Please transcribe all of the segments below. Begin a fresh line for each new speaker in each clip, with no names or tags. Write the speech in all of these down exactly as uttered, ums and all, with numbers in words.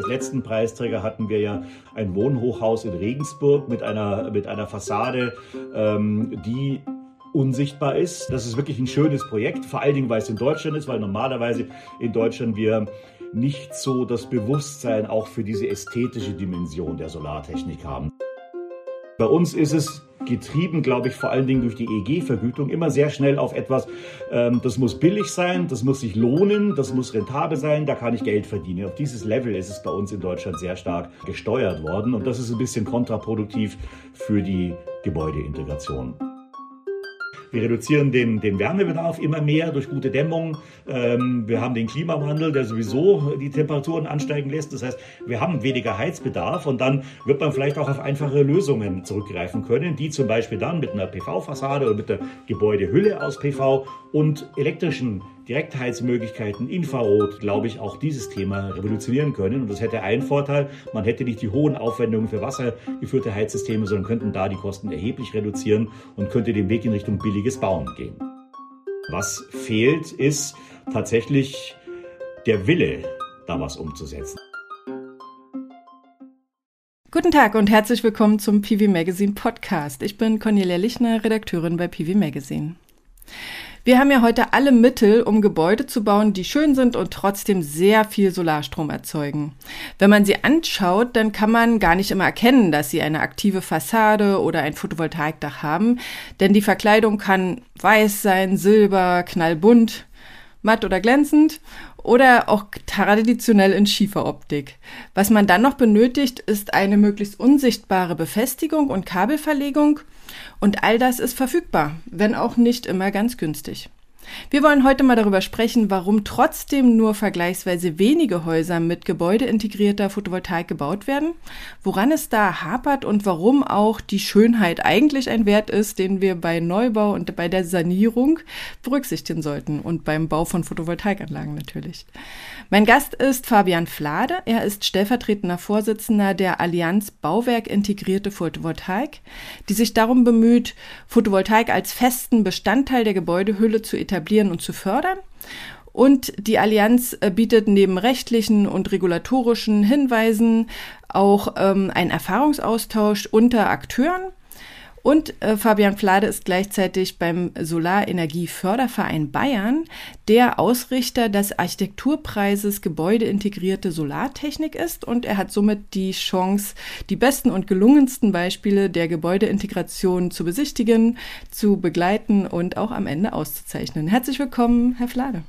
letzten Preisträger hatten wir ja ein Wohnhochhaus in Regensburg mit einer, mit einer Fassade, ähm, die unsichtbar ist. Das ist wirklich ein schönes Projekt, vor allen Dingen, weil es in Deutschland ist, weil normalerweise in Deutschland wir nicht so das Bewusstsein auch für diese ästhetische Dimension der Solartechnik haben. Bei uns ist es getrieben, glaube ich, vor allen Dingen durch die E G-Vergütung immer sehr schnell auf etwas, ähm, das muss billig sein, das muss sich lohnen, das muss rentabel sein, da kann ich Geld verdienen. Auf dieses Level ist es bei uns in Deutschland sehr stark gesteuert worden und das ist ein bisschen kontraproduktiv für die Gebäudeintegration. Wir reduzieren den, den Wärmebedarf immer mehr durch gute Dämmung. Ähm, wir haben den Klimawandel, der sowieso die Temperaturen ansteigen lässt. Das heißt, wir haben weniger Heizbedarf und dann wird man vielleicht auch auf einfache Lösungen zurückgreifen können, die zum Beispiel dann mit einer P V-Fassade oder mit der Gebäudehülle aus P V und elektrischen Direktheizmöglichkeiten, Infrarot, glaube ich, auch dieses Thema revolutionieren können. Und das hätte einen Vorteil, man hätte nicht die hohen Aufwendungen für wassergeführte Heizsysteme, sondern könnten da die Kosten erheblich reduzieren und könnte den Weg in Richtung billiges Bauen gehen. Was fehlt, ist tatsächlich der Wille, da was umzusetzen.
Guten Tag und herzlich willkommen zum P V Magazine Podcast. Ich bin Cornelia Lichner, Redakteurin bei P V Magazine. Wir haben ja heute alle Mittel, um Gebäude zu bauen, die schön sind und trotzdem sehr viel Solarstrom erzeugen. Wenn man sie anschaut, dann kann man gar nicht immer erkennen, dass sie eine aktive Fassade oder ein Photovoltaikdach haben, denn die Verkleidung kann weiß sein, silber, knallbunt, matt oder glänzend oder auch traditionell in Schieferoptik. Was man dann noch benötigt, ist eine möglichst unsichtbare Befestigung und Kabelverlegung. Und all das ist verfügbar, wenn auch nicht immer ganz günstig. Wir wollen heute mal darüber sprechen, warum trotzdem nur vergleichsweise wenige Häuser mit gebäudeintegrierter Photovoltaik gebaut werden, woran es da hapert und warum auch die Schönheit eigentlich ein Wert ist, den wir bei Neubau und bei der Sanierung berücksichtigen sollten und beim Bau von Photovoltaikanlagen natürlich. Mein Gast ist Fabian Flade. Er ist stellvertretender Vorsitzender der Allianz Bauwerk Integrierte Photovoltaik, die sich darum bemüht, Photovoltaik als festen Bestandteil der Gebäudehülle zu etablieren und zu fördern. Und die Allianz bietet neben rechtlichen und regulatorischen Hinweisen auch ähm, einen Erfahrungsaustausch unter Akteuren. Und äh, Fabian Flade ist gleichzeitig beim Solarenergieförderverein Bayern der Ausrichter des Architekturpreises Gebäudeintegrierte Solartechnik ist und er hat somit die Chance, die besten und gelungensten Beispiele der Gebäudeintegration zu besichtigen, zu begleiten und auch am Ende auszuzeichnen. Herzlich willkommen, Herr Flade.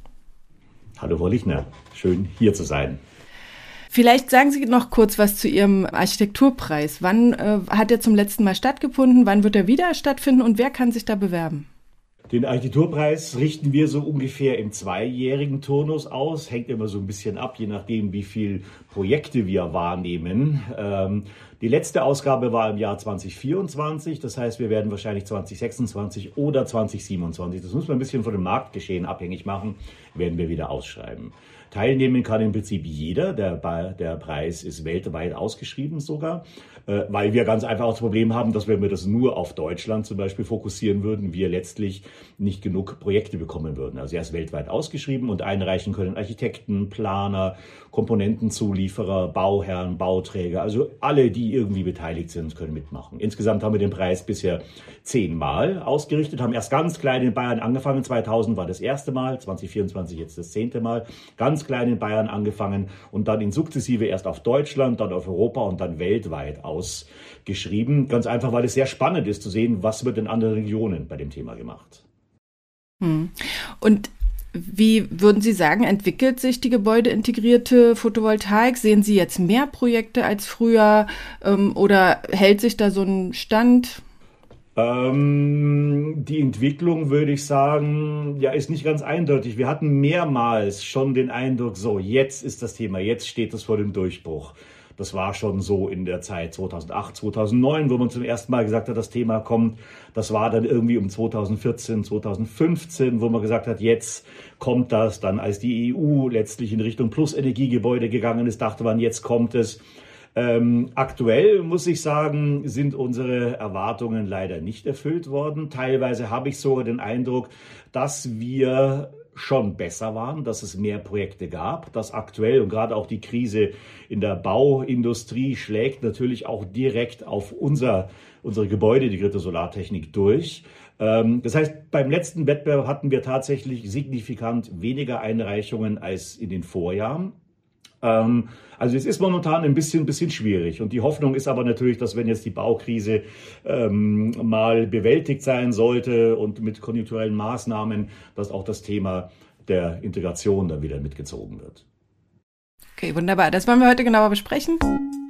Hallo, Frau Lichner. Schön, hier zu sein.
Vielleicht sagen Sie noch kurz was zu Ihrem Architekturpreis. Wann äh, hat er zum letzten Mal stattgefunden? Wann wird er wieder stattfinden? Und wer kann sich da bewerben?
Den Architekturpreis richten wir so ungefähr im zweijährigen Turnus aus. Hängt immer so ein bisschen ab, je nachdem, wie viele Projekte wir wahrnehmen. Ähm, die letzte Ausgabe war im Jahr zwanzig vierundzwanzig. Das heißt, wir werden wahrscheinlich zwanzig sechsundzwanzig oder zwanzig siebenundzwanzig, das muss man ein bisschen von dem Marktgeschehen abhängig machen, werden wir wieder ausschreiben. Teilnehmen kann im Prinzip jeder. Der, der Preis ist weltweit ausgeschrieben sogar, äh, weil wir ganz einfach auch das Problem haben, dass wenn wir das nur auf Deutschland zum Beispiel fokussieren würden, wir letztlich nicht genug Projekte bekommen würden. Also er ist weltweit ausgeschrieben und einreichen können Architekten, Planer, Komponentenzulieferer, Bauherren, Bauträger, also alle, die irgendwie beteiligt sind, können mitmachen. Insgesamt haben wir den Preis bisher zehnmal ausgerichtet, haben erst ganz klein in Bayern angefangen. zweitausend war das erste Mal, zwanzig vierundzwanzig jetzt das zehnte Mal. Ganz klein in Bayern angefangen und dann in sukzessive erst auf Deutschland, dann auf Europa und dann weltweit ausgeschrieben. Ganz einfach, weil es sehr spannend ist zu sehen, was wird in anderen Regionen bei dem Thema gemacht.
Hm. Und wie würden Sie sagen, entwickelt sich die gebäudeintegrierte Photovoltaik? Sehen Sie jetzt mehr Projekte als früher ähm, oder hält sich da so ein Stand?
Ähm, die Entwicklung, würde ich sagen, ja, ist nicht ganz eindeutig. Wir hatten mehrmals schon den Eindruck, so, jetzt ist das Thema, jetzt steht es vor dem Durchbruch. Das war schon so in der Zeit zweitausendacht, zweitausendneun, wo man zum ersten Mal gesagt hat, das Thema kommt. Das war dann irgendwie um zweitausendvierzehn, zweitausendfünfzehn, wo man gesagt hat, jetzt kommt das. Dann als die E U letztlich in Richtung Plus-Energiegebäude gegangen ist, dachte man, jetzt kommt es. Ähm, aktuell, muss ich sagen, sind unsere Erwartungen leider nicht erfüllt worden. Teilweise habe ich sogar den Eindruck, dass wir schon besser waren, dass es mehr Projekte gab, dass aktuell und gerade auch die Krise in der Bauindustrie schlägt natürlich auch direkt auf unser, unsere Gebäude, die Grütter Solartechnik durch. Das heißt, beim letzten Wettbewerb hatten wir tatsächlich signifikant weniger Einreichungen als in den Vorjahren. Also es ist momentan ein bisschen, bisschen schwierig und die Hoffnung ist aber natürlich, dass wenn jetzt die Baukrise ähm, mal bewältigt sein sollte und mit konjunkturellen Maßnahmen, dass auch das Thema der Integration dann wieder mitgezogen wird.
Okay, wunderbar. Das wollen wir heute genauer besprechen.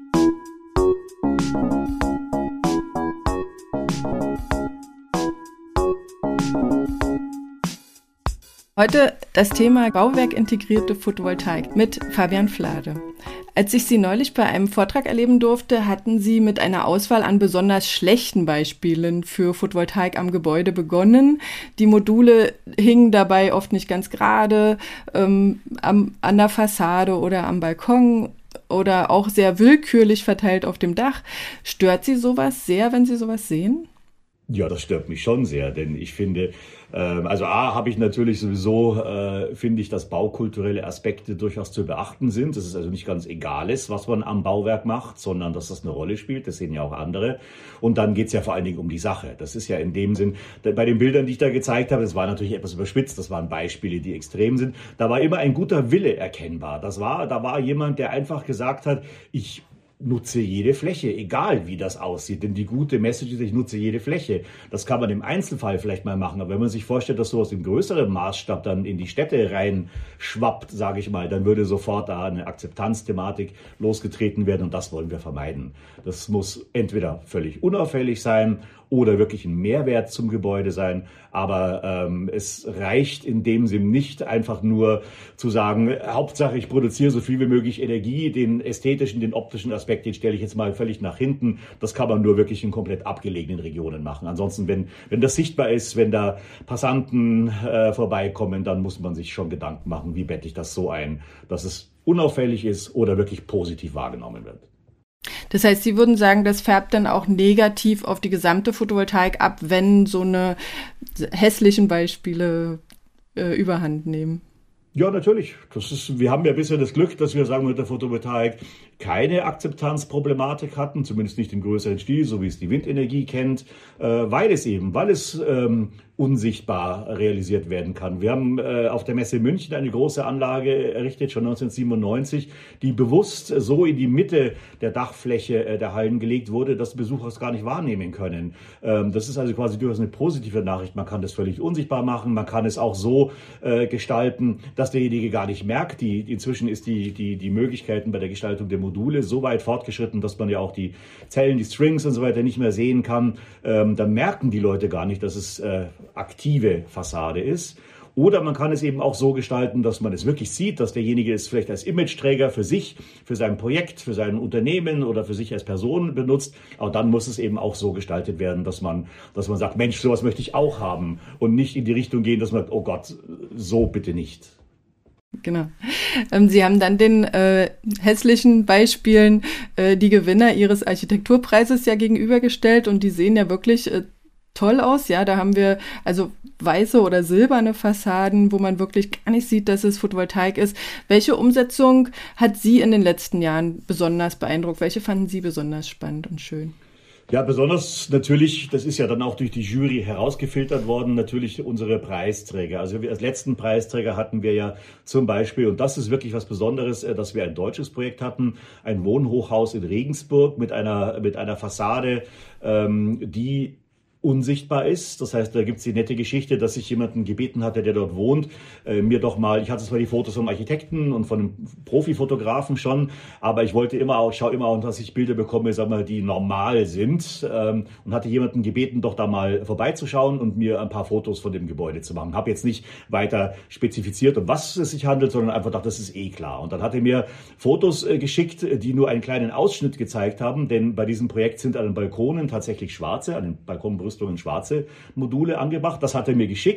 Heute das Thema bauwerkintegrierte Photovoltaik mit Fabian Flade. Als ich Sie neulich bei einem Vortrag erleben durfte, hatten Sie mit einer Auswahl an besonders schlechten Beispielen für Photovoltaik am Gebäude begonnen. Die Module hingen dabei oft nicht ganz gerade ähm, am, an der Fassade oder am Balkon oder auch sehr willkürlich verteilt auf dem Dach. Stört Sie sowas sehr, wenn Sie sowas sehen?
Ja, das stört mich schon sehr, denn ich finde, äh, also A, habe ich natürlich sowieso, äh, finde ich, dass baukulturelle Aspekte durchaus zu beachten sind. Das ist also nicht ganz egal ist, was man am Bauwerk macht, sondern dass das eine Rolle spielt. Das sehen ja auch andere. Und dann geht's ja vor allen Dingen um die Sache. Das ist ja in dem Sinn, bei den Bildern, die ich da gezeigt habe, das war natürlich etwas überspitzt, das waren Beispiele, die extrem sind. Da war immer ein guter Wille erkennbar. Das war, da war jemand, der einfach gesagt hat, ich nutze jede Fläche, egal wie das aussieht. Denn die gute Message ist, ich nutze jede Fläche. Das kann man im Einzelfall vielleicht mal machen. Aber wenn man sich vorstellt, dass sowas im größeren Maßstab dann in die Städte rein schwappt, sage ich mal, dann würde sofort da eine Akzeptanzthematik losgetreten werden. Und das wollen wir vermeiden. Das muss entweder völlig unauffällig sein oder wirklich ein Mehrwert zum Gebäude sein. Aber ähm, es reicht in dem Sinn nicht einfach nur zu sagen, Hauptsache ich produziere so viel wie möglich Energie, den ästhetischen, den optischen Aspekt, den stelle ich jetzt mal völlig nach hinten. Das kann man nur wirklich in komplett abgelegenen Regionen machen. Ansonsten, wenn, wenn das sichtbar ist, wenn da Passanten äh, vorbeikommen, dann muss man sich schon Gedanken machen, wie bette ich das so ein, dass es unauffällig ist oder wirklich positiv wahrgenommen wird.
Das heißt, Sie würden sagen, das färbt dann auch negativ auf die gesamte Photovoltaik ab, wenn so eine hässlichen Beispiele äh, überhand nehmen?
Ja, natürlich. Das ist, wir haben ja bisher das Glück, dass wir, sagen wir, mit der Photovoltaik keine Akzeptanzproblematik hatten, zumindest nicht im größeren Stil, so wie es die Windenergie kennt, äh, weil es eben, weil es ähm, unsichtbar realisiert werden kann. Wir haben äh, auf der Messe München eine große Anlage errichtet, schon neunzehnhundertsiebenundneunzig, die bewusst so in die Mitte der Dachfläche äh, der Hallen gelegt wurde, dass Besucher es gar nicht wahrnehmen können. Ähm, das ist also quasi durchaus eine positive Nachricht. Man kann das völlig unsichtbar machen, man kann es auch so äh, gestalten, dass derjenige gar nicht merkt. Die, inzwischen ist die, die, die Möglichkeiten bei der Gestaltung der Module so weit fortgeschritten, dass man ja auch die Zellen, die Strings und so weiter nicht mehr sehen kann. Ähm, dann merken die Leute gar nicht, dass es äh, aktive Fassade ist. Oder man kann es eben auch so gestalten, dass man es wirklich sieht, dass derjenige es vielleicht als Imageträger für sich, für sein Projekt, für sein Unternehmen oder für sich als Person benutzt. Aber dann muss es eben auch so gestaltet werden, dass man, dass man sagt, Mensch, sowas möchte ich auch haben und nicht in die Richtung gehen, dass man sagt, oh Gott, so bitte nicht.
Genau. Ähm, Sie haben dann den äh, hässlichen Beispielen äh, die Gewinner Ihres Architekturpreises ja gegenübergestellt und die sehen ja wirklich äh, toll aus. Ja, da haben wir also weiße oder silberne Fassaden, wo man wirklich gar nicht sieht, dass es Photovoltaik ist. Welche Umsetzung hat Sie in den letzten Jahren besonders beeindruckt? Welche fanden Sie besonders spannend und schön?
Ja, besonders natürlich, das ist ja dann auch durch die Jury herausgefiltert worden, natürlich unsere Preisträger. Also wir als letzten Preisträger hatten wir ja zum Beispiel, und das ist wirklich was Besonderes, dass wir ein deutsches Projekt hatten, ein Wohnhochhaus in Regensburg mit einer, mit einer Fassade, ähm, die unsichtbar ist. Das heißt, da gibt es die nette Geschichte, dass ich jemanden gebeten hatte, der dort wohnt, äh, mir doch mal, ich hatte zwar die Fotos vom Architekten und von einem Profifotografen schon, aber ich wollte immer auch, ich schaue immer auch, dass ich Bilder bekomme, sag mal, die normal sind, ähm, und hatte jemanden gebeten, doch da mal vorbeizuschauen und mir ein paar Fotos von dem Gebäude zu machen. Habe jetzt nicht weiter spezifiziert, um was es sich handelt, sondern einfach dachte, das ist eh klar. Und dann hat er mir Fotos äh, geschickt, die nur einen kleinen Ausschnitt gezeigt haben, denn bei diesem Projekt sind an den Balkonen tatsächlich schwarze, an den Balkonbrüstungen schwarze Module angebracht. Das hat er mir geschickt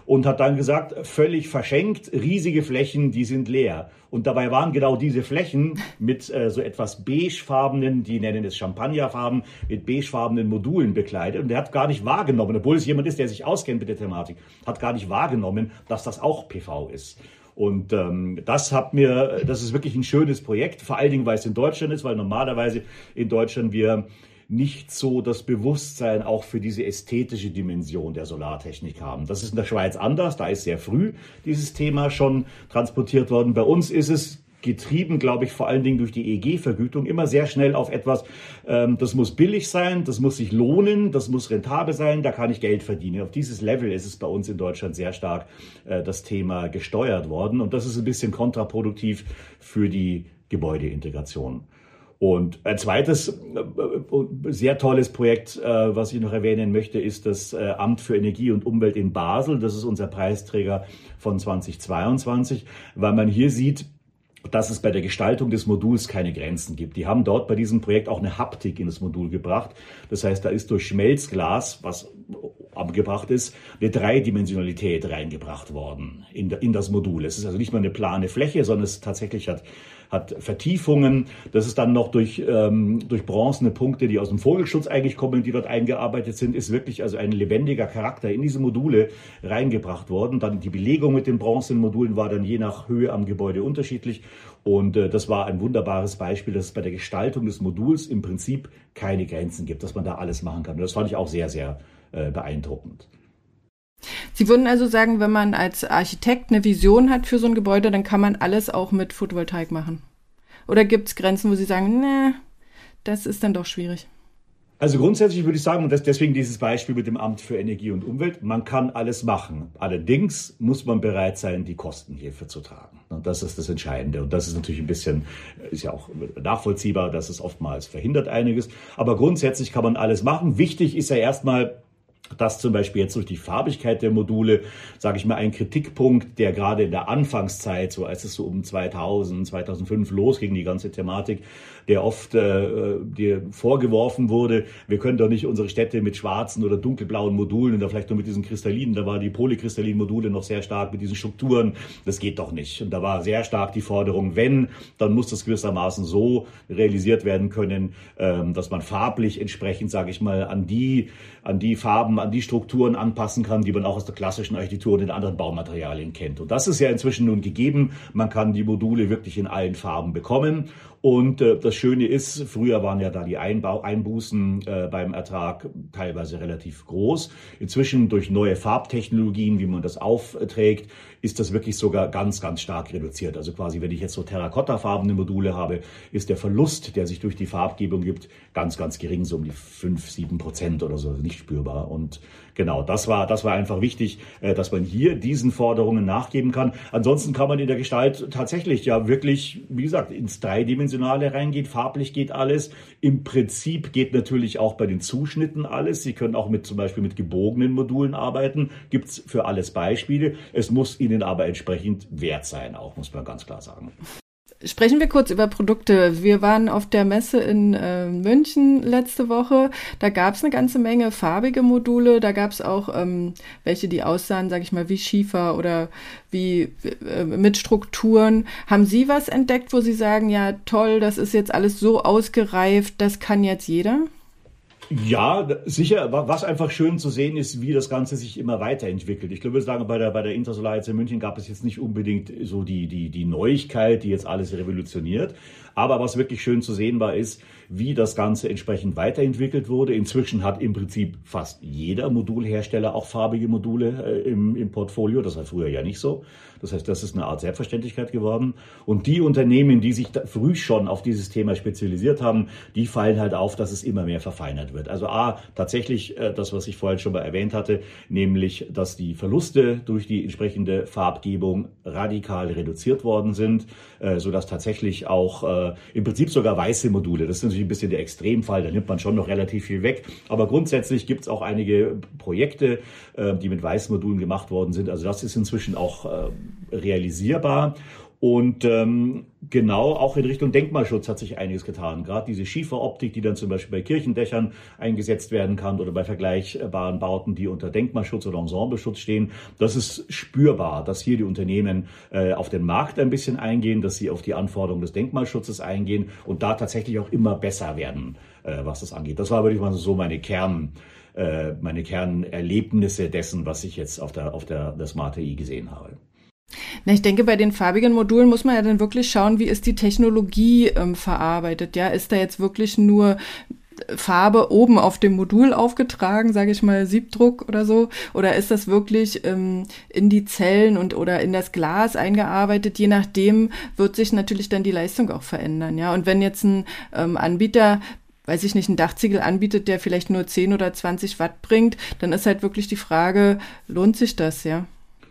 und hat dann gesagt, völlig verschenkt, riesige Flächen, die sind leer. Und dabei waren genau diese Flächen mit äh, so etwas beigefarbenen, die nennen es Champagnerfarben, mit beigefarbenen Modulen bekleidet. Und er hat gar nicht wahrgenommen, obwohl es jemand ist, der sich auskennt mit der Thematik, hat gar nicht wahrgenommen, dass das auch P V ist. Und ähm, das hat mir, das ist wirklich ein schönes Projekt, vor allen Dingen, weil es in Deutschland ist, weil normalerweise in Deutschland wir nicht so das Bewusstsein auch für diese ästhetische Dimension der Solartechnik haben. Das ist in der Schweiz anders, da ist sehr früh dieses Thema schon transportiert worden. Bei uns ist es getrieben, glaube ich, vor allen Dingen durch die E E G-Vergütung, immer sehr schnell auf etwas, ähm, das muss billig sein, das muss sich lohnen, das muss rentabel sein, da kann ich Geld verdienen. Auf dieses Level ist es bei uns in Deutschland sehr stark äh, das Thema gesteuert worden und das ist ein bisschen kontraproduktiv für die Gebäudeintegration. Und ein zweites sehr tolles Projekt, was ich noch erwähnen möchte, ist das Amt für Energie und Umwelt in Basel. Das ist unser Preisträger von zweitausendzweiundzwanzig, weil man hier sieht, dass es bei der Gestaltung des Moduls keine Grenzen gibt. Die haben dort bei diesem Projekt auch eine Haptik in das Modul gebracht. Das heißt, da ist durch Schmelzglas, was abgebracht ist, eine Dreidimensionalität reingebracht worden in, in das Modul. Es ist also nicht mal eine plane Fläche, sondern es tatsächlich hat hat Vertiefungen. Das ist dann noch durch, ähm, durch bronzene Punkte, die aus dem Vogelschutz eigentlich kommen, die dort eingearbeitet sind, ist wirklich also ein lebendiger Charakter in diese Module reingebracht worden. Dann die Belegung mit den bronzenen Modulen war dann je nach Höhe am Gebäude unterschiedlich. Und äh, das war ein wunderbares Beispiel, dass es bei der Gestaltung des Moduls im Prinzip keine Grenzen gibt, dass man da alles machen kann. Und das fand ich auch sehr, sehr äh, beeindruckend.
Sie würden also sagen, wenn man als Architekt eine Vision hat für so ein Gebäude, dann kann man alles auch mit Photovoltaik machen? Oder gibt es Grenzen, wo Sie sagen, ne, das ist dann doch schwierig?
Also grundsätzlich würde ich sagen, und deswegen dieses Beispiel mit dem Amt für Energie und Umwelt, man kann alles machen. Allerdings muss man bereit sein, die Kosten hierfür zu tragen. Und das ist das Entscheidende. Und das ist natürlich ein bisschen, ist ja auch nachvollziehbar, dass es oftmals verhindert einiges. Aber grundsätzlich kann man alles machen. Wichtig ist ja erstmal, dass zum Beispiel jetzt durch die Farbigkeit der Module, sage ich mal, ein Kritikpunkt, der gerade in der Anfangszeit, so als es so um zweitausend, zweitausendfünf losging, die ganze Thematik, der oft äh, dir vorgeworfen wurde, wir können doch nicht unsere Städte mit schwarzen oder dunkelblauen Modulen oder vielleicht nur mit diesen Kristallinen, da waren die polykristallinen Module noch sehr stark mit diesen Strukturen, das geht doch nicht. Und da war sehr stark die Forderung, wenn, dann muss das gewissermaßen so realisiert werden können, ähm, dass man farblich entsprechend, sage ich mal, an die, an die Farben, an die Strukturen anpassen kann, die man auch aus der klassischen Architektur und den anderen Baumaterialien kennt. Und das ist ja inzwischen nun gegeben. Man kann die Module wirklich in allen Farben bekommen. Und äh, das Schöne ist, früher waren ja da die Einbau- Einbußen äh, beim Ertrag teilweise relativ groß. Inzwischen durch neue Farbtechnologien, wie man das aufträgt, ist das wirklich sogar ganz, ganz stark reduziert. Also quasi, wenn ich jetzt so terrakottafarbene Module habe, ist der Verlust, der sich durch die Farbgebung gibt, ganz, ganz gering, so um die fünf, sieben Prozent oder so, also nicht spürbar. Und genau, das war, das war einfach wichtig, äh, dass man hier diesen Forderungen nachgeben kann. Ansonsten kann man in der Gestalt tatsächlich ja wirklich, wie gesagt, ins Dreidimensionale reingehen. Farblich geht alles. Im Prinzip geht natürlich auch bei den Zuschnitten alles. Sie können auch mit zum Beispiel mit gebogenen Modulen arbeiten. Gibt's für alles Beispiele. Es muss ihnen aber entsprechend wert sein, auch muss man ganz klar sagen.
Sprechen wir kurz über Produkte. Wir waren auf der Messe in äh, München letzte Woche. Da gab es eine ganze Menge farbige Module. Da gab es auch ähm, welche, die aussahen, sage ich mal, wie Schiefer oder wie äh, mit Strukturen. Haben Sie was entdeckt, wo Sie sagen, ja toll, das ist jetzt alles so ausgereift, das kann jetzt jeder?
Ja, sicher. Was einfach schön zu sehen ist, wie das Ganze sich immer weiterentwickelt. Ich glaube, ich würde sagen, bei der, bei der Intersolar jetzt in München gab es jetzt nicht unbedingt so die, die, die Neuigkeit, die jetzt alles revolutioniert. Aber was wirklich schön zu sehen war, ist, wie das Ganze entsprechend weiterentwickelt wurde. Inzwischen hat im Prinzip fast jeder Modulhersteller auch farbige Module äh, im, im Portfolio. Das war früher ja nicht so. Das heißt, das ist eine Art Selbstverständlichkeit geworden. Und die Unternehmen, die sich da früh schon auf dieses Thema spezialisiert haben, die fallen halt auf, dass es immer mehr verfeinert wird. Also A, tatsächlich äh, das, was ich vorhin schon mal erwähnt hatte, nämlich, dass die Verluste durch die entsprechende Farbgebung radikal reduziert worden sind, äh, sodass tatsächlich auch äh, im Prinzip sogar weiße Module, das ist natürlich ein bisschen der Extremfall, da nimmt man schon noch relativ viel weg, aber grundsätzlich gibt es auch einige Projekte, äh, die mit weißen Modulen gemacht worden sind. Also das ist inzwischen auch äh, realisierbar. Und ähm, genau auch in Richtung Denkmalschutz hat sich einiges getan. Gerade diese Schieferoptik, die dann zum Beispiel bei Kirchendächern eingesetzt werden kann oder bei vergleichbaren Bauten, die unter Denkmalschutz oder Ensembleschutz stehen. Das ist spürbar, dass hier die Unternehmen äh, auf den Markt ein bisschen eingehen, dass sie auf die Anforderungen des Denkmalschutzes eingehen und da tatsächlich auch immer besser werden, äh, was das angeht. Das war, würde ich mal so meine Kern, äh, meine Kernerlebnisse dessen, was ich jetzt auf der, auf der, der Smart A I gesehen habe.
Na, ich denke, bei den farbigen Modulen muss man ja dann wirklich schauen, wie ist die Technologie ähm, verarbeitet. Ja, ist da jetzt wirklich nur Farbe oben auf dem Modul aufgetragen, sage ich mal Siebdruck oder so, oder ist das wirklich ähm, in die Zellen und oder in das Glas eingearbeitet? Je nachdem wird sich natürlich dann die Leistung auch verändern. Ja, und wenn jetzt ein ähm, Anbieter weiß ich nicht, ein Dachziegel anbietet, der vielleicht nur zehn oder zwanzig Watt bringt, dann ist halt wirklich die Frage, lohnt sich das, ja?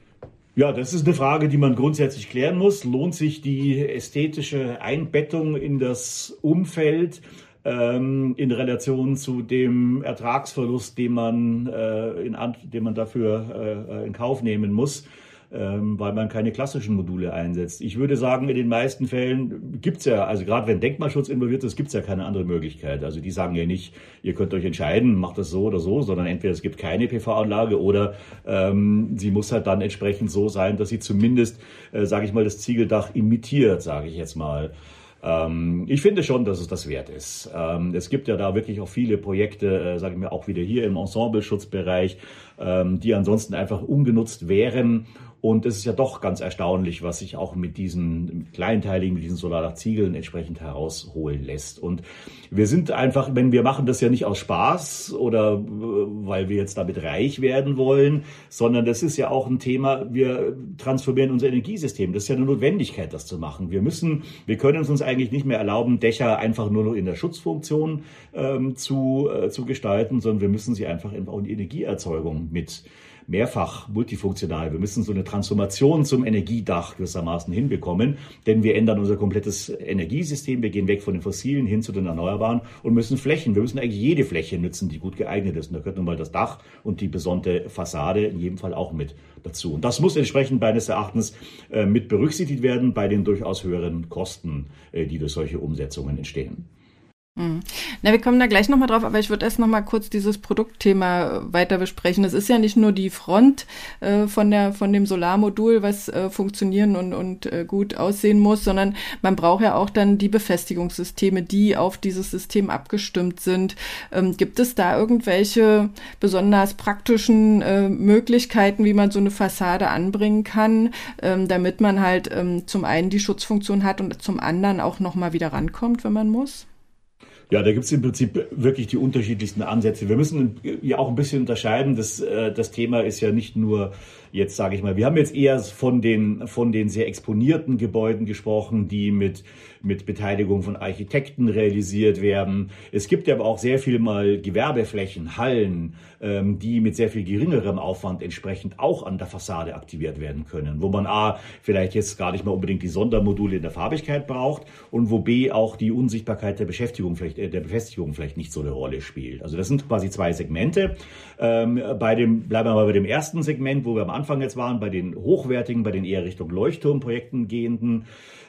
Ja, das ist eine Frage, die man grundsätzlich klären muss. Lohnt sich die ästhetische Einbettung in das Umfeld ähm, in Relation zu dem Ertragsverlust, den man, äh, in, den man dafür äh, in Kauf nehmen muss, ähm, weil man keine klassischen Module einsetzt? Ich würde sagen, in den meisten Fällen gibt's ja, also gerade wenn Denkmalschutz involviert ist, gibt's ja keine andere Möglichkeit. Also die sagen ja nicht, ihr könnt euch entscheiden, macht das so oder so, sondern entweder es gibt keine P V-Anlage oder ähm, sie muss halt dann entsprechend so sein, dass sie zumindest, äh, sage ich mal, das Ziegeldach imitiert, sage ich jetzt mal. Ähm, ich finde schon, dass es das wert ist. Ähm, es gibt ja da wirklich auch viele Projekte, äh, sage ich mir auch wieder hier im Ensembleschutzbereich, ähm, die ansonsten einfach ungenutzt wären. Und es ist ja doch ganz erstaunlich, was sich auch mit diesen kleinteiligen, mit diesen Solardachziegeln entsprechend herausholen lässt. Und wir sind einfach, wenn wir machen das ja nicht aus Spaß oder äh, weil wir jetzt damit reich werden wollen, sondern das ist ja auch ein Thema, wir transformieren unser Energiesystem. Das ist ja eine Notwendigkeit, das zu machen. Wir müssen, wir können es uns eigentlich nicht mehr erlauben, Dächer einfach nur noch in der Schutzfunktion ähm, zu, äh, zu gestalten, sondern wir müssen sie einfach auch in die Energieerzeugung mit mehrfach multifunktional. Wir müssen so eine Transformation zum Energiedach gewissermaßen hinbekommen, denn wir ändern unser komplettes Energiesystem. Wir gehen weg von den Fossilen hin zu den Erneuerbaren und müssen Flächen, wir müssen eigentlich jede Fläche nutzen, die gut geeignet ist. Und da gehört nun mal das Dach und die besonnte Fassade in jedem Fall auch mit dazu. Und das muss entsprechend meines Erachtens äh, mit berücksichtigt werden bei den durchaus höheren Kosten, äh, die durch solche Umsetzungen entstehen.
Mhm. Na, wir kommen da gleich nochmal drauf, aber ich würde erst nochmal kurz dieses Produktthema weiter besprechen. Es ist ja nicht nur die Front äh, von der von dem Solarmodul, was äh, funktionieren und, und äh, gut aussehen muss, sondern man braucht ja auch dann die Befestigungssysteme, die auf dieses System abgestimmt sind. Ähm, gibt es da irgendwelche besonders praktischen äh, Möglichkeiten, wie man so eine Fassade anbringen kann, ähm, damit man halt ähm, zum einen die Schutzfunktion hat und zum anderen auch nochmal wieder rankommt, wenn man muss?
Ja, da gibt es im Prinzip wirklich die unterschiedlichsten Ansätze. Wir müssen ja auch ein bisschen unterscheiden. Das, das Thema ist ja nicht nur jetzt, sage ich mal, wir haben jetzt eher von den, von den sehr exponierten Gebäuden gesprochen, die mit, mit Beteiligung von Architekten realisiert werden. Es gibt aber auch sehr viel mal Gewerbeflächen, Hallen, ähm, die mit sehr viel geringerem Aufwand entsprechend auch an der Fassade aktiviert werden können, wo man A, vielleicht jetzt gar nicht mal unbedingt die Sondermodule in der Farbigkeit braucht und wo B, auch die Unsichtbarkeit der Beschäftigung vielleicht, äh, der Befestigung vielleicht nicht so eine Rolle spielt. Also das sind quasi zwei Segmente. Ähm, bei dem, bleiben wir mal bei dem ersten Segment, wo wir am Anfang jetzt waren, bei den hochwertigen, bei den eher Richtung Leuchtturmprojekten gehenden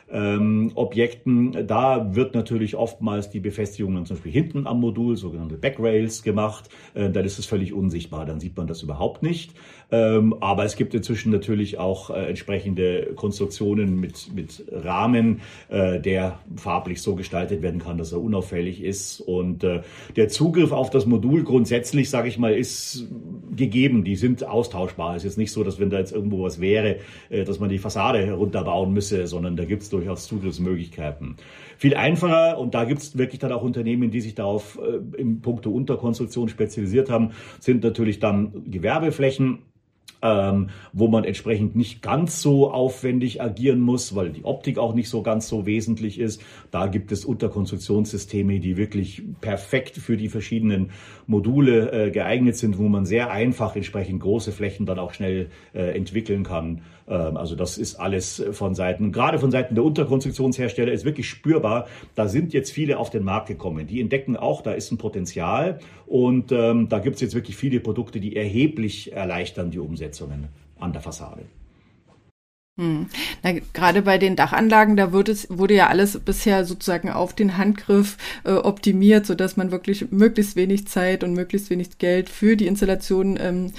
ähm, Objekten. Da wird natürlich oftmals die Befestigung dann zum Beispiel hinten am Modul, sogenannte Backrails, gemacht. Äh, dann ist es völlig unsichtbar, dann sieht man das überhaupt nicht. Ähm, aber es gibt inzwischen natürlich auch äh, entsprechende Konstruktionen mit, mit Rahmen, äh, der farblich so gestaltet werden kann, dass er unauffällig ist. Und äh, der Zugriff auf das Modul grundsätzlich, sage ich mal, ist gegeben. Die sind austauschbar. Es ist jetzt nicht so, dass wenn da jetzt irgendwo was wäre, äh, dass man die Fassade herunterbauen müsse, sondern da gibt es durchaus Zugriffsmöglichkeiten. Viel einfacher, und da gibt es wirklich dann auch Unternehmen, die sich darauf äh, im Punkto Unterkonstruktion spezialisiert haben, sind natürlich dann Gewerbeflächen, Ähm, wo man entsprechend nicht ganz so aufwendig agieren muss, weil die Optik auch nicht so ganz so wesentlich ist. Da gibt es Unterkonstruktionssysteme, die wirklich perfekt für die verschiedenen Module äh, geeignet sind, wo man sehr einfach entsprechend große Flächen dann auch schnell äh, entwickeln kann. Ähm, also das ist alles von Seiten, gerade von Seiten der Unterkonstruktionshersteller ist wirklich spürbar. Da sind jetzt viele auf den Markt gekommen. Die entdecken auch, da ist ein Potenzial und ähm, da gibt es jetzt wirklich viele Produkte, die erheblich erleichtern die Umsetzungen an der Fassade.
Hm. Na, gerade bei den Dachanlagen, da wurde es, wurde ja alles bisher sozusagen auf den Handgriff äh, optimiert, sodass man wirklich möglichst wenig Zeit und möglichst wenig Geld für die Installation ähm,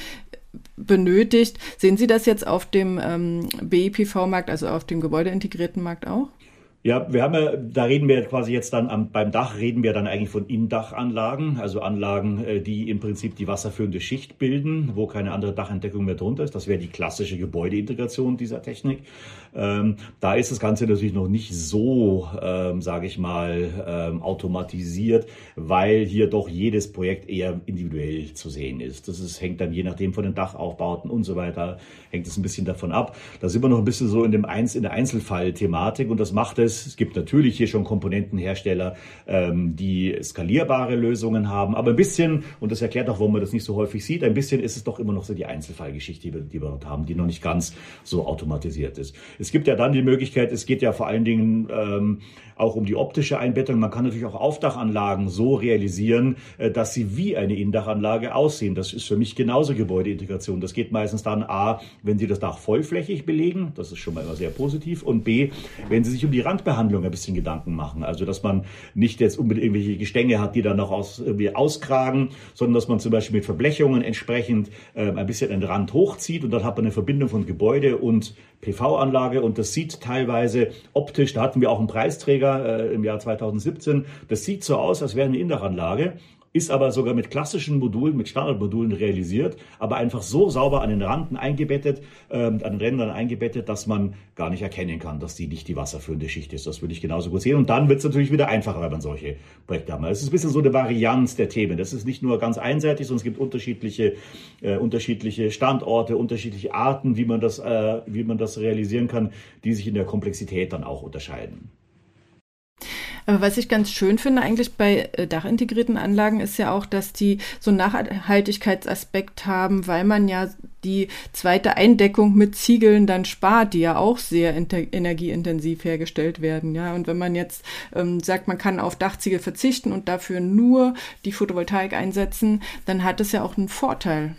benötigt. Sehen Sie das jetzt auf dem ähm, B I P V-Markt, also auf dem gebäudeintegrierten Markt auch?
Ja, wir haben ja, da reden wir quasi jetzt dann am, beim Dach reden wir dann eigentlich von Indachanlagen, also Anlagen, die im Prinzip die wasserführende Schicht bilden, wo keine andere Dachentdeckung mehr drunter ist. Das wäre die klassische Gebäudeintegration dieser Technik. Ähm, da ist das Ganze natürlich noch nicht so, ähm, sage ich mal, ähm, automatisiert, weil hier doch jedes Projekt eher individuell zu sehen ist. Das ist, hängt dann je nachdem von den Dachaufbauten und so weiter, hängt es ein bisschen davon ab. Da sind wir noch ein bisschen so in, dem Einz-, in der Einzelfall-Thematik und das macht es. Es gibt natürlich hier schon Komponentenhersteller, ähm, die skalierbare Lösungen haben, aber ein bisschen, und das erklärt auch, warum man das nicht so häufig sieht, ein bisschen ist es doch immer noch so die Einzelfallgeschichte, die wir, die wir dort haben, die noch nicht ganz so automatisiert ist. Es gibt ja dann die Möglichkeit, es geht ja vor allen Dingen ähm, auch um die optische Einbettung. Man kann natürlich auch Aufdachanlagen so realisieren, äh, dass sie wie eine Indachanlage aussehen. Das ist für mich genauso Gebäudeintegration. Das geht meistens dann A, wenn Sie das Dach vollflächig belegen, das ist schon mal immer sehr positiv, und B, wenn Sie sich um die Randbehandlung ein bisschen Gedanken machen. Also, dass man nicht jetzt unbedingt irgendwelche Gestänge hat, die dann noch aus, irgendwie auskragen, sondern dass man zum Beispiel mit Verblechungen entsprechend äh, ein bisschen den Rand hochzieht und dann hat man eine Verbindung von Gebäude und P V-Anlage und das sieht teilweise optisch, da hatten wir auch einen Preisträger äh, im Jahr zweitausendsiebzehn, das sieht so aus, als wäre eine Indachanlage, ist aber sogar mit klassischen Modulen, mit Standardmodulen realisiert, aber einfach so sauber an den Randen eingebettet, äh, an den Rändern eingebettet, dass man gar nicht erkennen kann, dass die nicht die wasserführende Schicht ist. Das würde ich genauso gut sehen. Und dann wird es natürlich wieder einfacher, wenn man solche Projekte hat. Es ist ein bisschen so eine Varianz der Themen. Das ist nicht nur ganz einseitig, sondern es gibt unterschiedliche, äh, unterschiedliche Standorte, unterschiedliche Arten, wie man das, äh, wie man das realisieren kann, die sich in der Komplexität dann auch unterscheiden.
Aber was ich ganz schön finde eigentlich bei dachintegrierten Anlagen ist ja auch, dass die so einen Nachhaltigkeitsaspekt haben, weil man ja die zweite Eindeckung mit Ziegeln dann spart, die ja auch sehr inter- energieintensiv hergestellt werden. Ja, und wenn man jetzt ähm, sagt, man kann auf Dachziegel verzichten und dafür nur die Photovoltaik einsetzen, dann hat es ja auch einen Vorteil.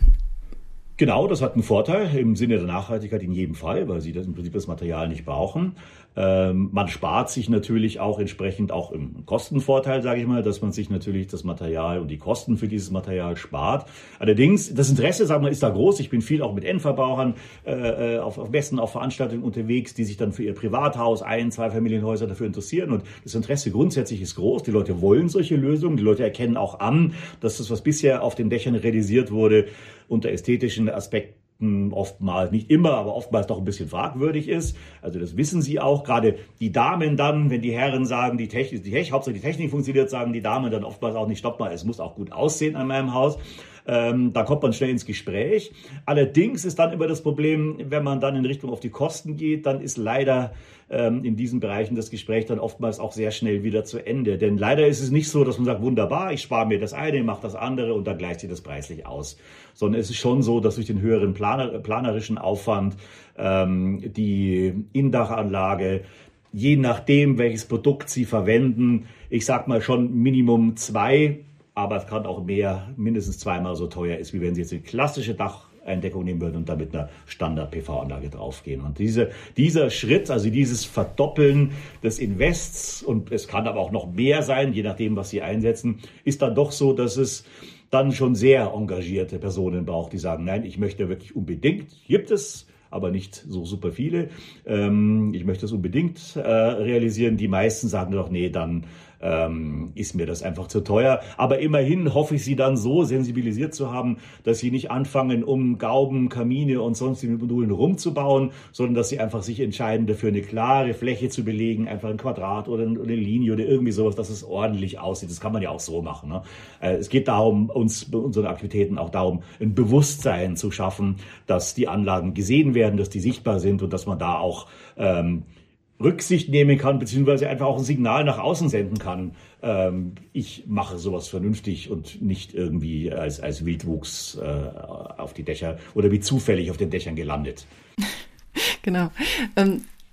Genau, das hat einen Vorteil im Sinne der Nachhaltigkeit in jedem Fall, weil Sie das im Prinzip das Material nicht brauchen. Ähm, man spart sich natürlich auch entsprechend auch im Kostenvorteil, sage ich mal, dass man sich natürlich das Material und die Kosten für dieses Material spart. Allerdings, das Interesse, sagen wir, ist da groß. Ich bin viel auch mit Endverbrauchern äh, auf, auf Messen, auf Veranstaltungen unterwegs, die sich dann für ihr Privathaus, Ein-, Zweifamilienhäuser dafür interessieren. Und das Interesse grundsätzlich ist groß. Die Leute wollen solche Lösungen. Die Leute erkennen auch an, dass das, was bisher auf den Dächern realisiert wurde, unter ästhetischen Aspekten oftmals, nicht immer, aber oftmals doch ein bisschen fragwürdig ist. Also das wissen sie auch. Gerade die Damen dann, wenn die Herren sagen, die Technik, die Technik, Hauptsache die Technik funktioniert, sagen die Damen dann oftmals auch nicht, stopp mal, es muss auch gut aussehen an meinem Haus. Ähm, da kommt man schnell ins Gespräch. Allerdings ist dann immer das Problem, wenn man dann in Richtung auf die Kosten geht, dann ist leider ähm, in diesen Bereichen das Gespräch dann oftmals auch sehr schnell wieder zu Ende. Denn leider ist es nicht so, dass man sagt, wunderbar, ich spare mir das eine, mache das andere und dann gleicht sich das preislich aus. Sondern es ist schon so, dass durch den höheren Planer, planerischen Aufwand ähm, die Indachanlage, je nachdem, welches Produkt Sie verwenden, ich sag mal schon Minimum zwei, aber es kann auch mehr, mindestens zweimal so teuer ist, wie wenn Sie jetzt eine klassische Dacheindeckung nehmen würden und da mit einer Standard-P V-Anlage draufgehen. Und diese, dieser Schritt, also dieses Verdoppeln des Invests, und es kann aber auch noch mehr sein, je nachdem, was Sie einsetzen, ist dann doch so, dass es dann schon sehr engagierte Personen braucht, die sagen, nein, ich möchte wirklich unbedingt, gibt es, aber nicht so super viele. Ähm, ich möchte es unbedingt äh, realisieren. Die meisten sagen doch, nee, dann ähm, ist mir das einfach zu teuer. Aber immerhin hoffe ich, sie dann so sensibilisiert zu haben, dass sie nicht anfangen, um Gauben, Kamine und sonstigen Modulen rumzubauen, sondern dass sie einfach sich entscheiden, dafür eine klare Fläche zu belegen, einfach ein Quadrat oder eine Linie oder irgendwie sowas, dass es ordentlich aussieht. Das kann man ja auch so machen. Ne? Äh, es geht darum, uns bei unseren Aktivitäten auch darum, ein Bewusstsein zu schaffen, dass die Anlagen gesehen werden, dass die sichtbar sind und dass man da auch ähm, Rücksicht nehmen kann, beziehungsweise einfach auch ein Signal nach außen senden kann. Ähm, ich mache sowas vernünftig und nicht irgendwie als, als Wildwuchs äh, auf die Dächer oder wie zufällig auf den Dächern gelandet.
Genau. Ähm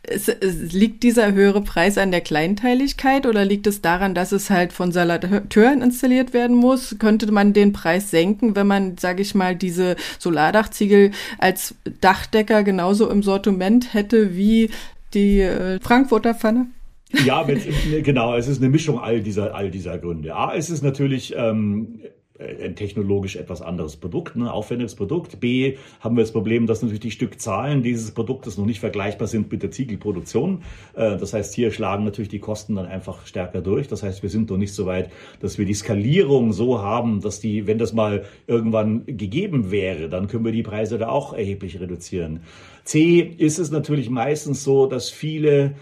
Es, es, liegt dieser höhere Preis an der Kleinteiligkeit oder liegt es daran, dass es halt von Installateuren installiert werden muss? Könnte man den Preis senken, wenn man, sage ich mal, diese Solardachziegel als Dachdecker genauso im Sortiment hätte wie die äh, Frankfurter Pfanne?
Ja, genau, es ist eine Mischung all dieser, all dieser Gründe. A, es ist natürlich ähm, ein technologisch etwas anderes Produkt, ein aufwendiges Produkt. B, haben wir das Problem, dass natürlich die Stückzahlen dieses Produktes noch nicht vergleichbar sind mit der Ziegelproduktion. Das heißt, hier schlagen natürlich die Kosten dann einfach stärker durch. Das heißt, wir sind noch nicht so weit, dass wir die Skalierung so haben, dass die, wenn das mal irgendwann gegeben wäre, dann können wir die Preise da auch erheblich reduzieren. C, ist es natürlich meistens so, dass viele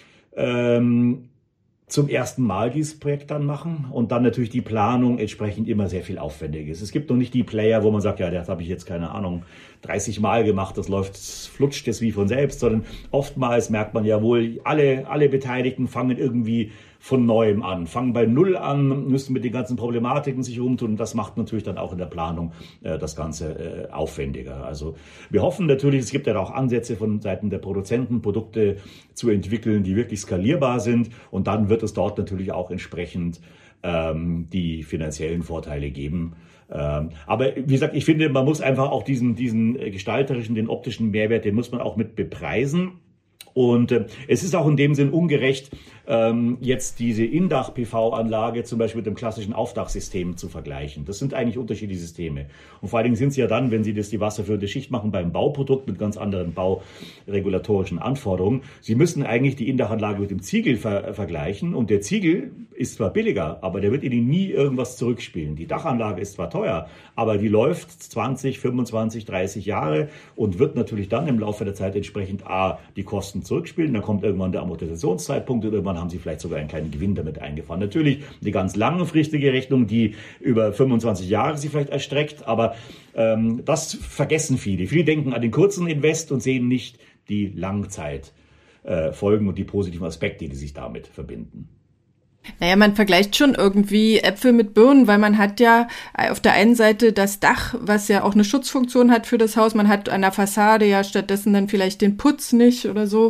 ähm, zum ersten Mal dieses Projekt dann machen und dann natürlich die Planung entsprechend immer sehr viel aufwendiger ist. Es gibt noch nicht die Player, wo man sagt, ja, das habe ich jetzt, keine Ahnung, dreißig Mal gemacht, das läuft, flutscht jetzt wie von selbst, sondern oftmals merkt man ja wohl, alle, alle Beteiligten fangen irgendwie von Neuem an, fangen bei Null an, müssen mit den ganzen Problematiken sich rumtun und das macht natürlich dann auch in der Planung äh, das Ganze äh, aufwendiger. Also wir hoffen natürlich, es gibt ja auch Ansätze von Seiten der Produzenten, Produkte zu entwickeln, die wirklich skalierbar sind und dann wird es dort natürlich auch entsprechend ähm, die finanziellen Vorteile geben. Ähm, aber wie gesagt, ich finde, man muss einfach auch diesen, diesen gestalterischen, den optischen Mehrwert, den muss man auch mit bepreisen. Und äh, es ist auch in dem Sinn ungerecht, ähm, jetzt diese Indach-P V-Anlage zum Beispiel mit dem klassischen Aufdachsystem zu vergleichen. Das sind eigentlich unterschiedliche Systeme. Und vor allen Dingen sind sie ja dann, wenn Sie das die wasserführende Schicht machen, beim Bauprodukt mit ganz anderen bauregulatorischen Anforderungen. Sie müssen eigentlich die Indach-Anlage mit dem Ziegel ver- vergleichen. Und der Ziegel ist zwar billiger, aber der wird Ihnen nie irgendwas zurückspielen. Die Dachanlage ist zwar teuer, aber die läuft zwanzig, fünfundzwanzig, dreißig Jahre und wird natürlich dann im Laufe der Zeit entsprechend A, die Kosten zurückspielen. Dann kommt irgendwann der Amortisationszeitpunkt und irgendwann haben Sie vielleicht sogar einen kleinen Gewinn damit eingefahren. Natürlich die ganz langfristige Rechnung, die über fünfundzwanzig Jahre sich vielleicht erstreckt, aber ähm, das vergessen viele. Viele denken an den kurzen Invest und sehen nicht die Langzeitfolgen äh, und die positiven Aspekte, die sich damit verbinden.
Naja, man vergleicht schon irgendwie Äpfel mit Birnen, weil man hat ja auf der einen Seite das Dach, was ja auch eine Schutzfunktion hat für das Haus. Man hat an der Fassade ja stattdessen dann vielleicht den Putz nicht oder so.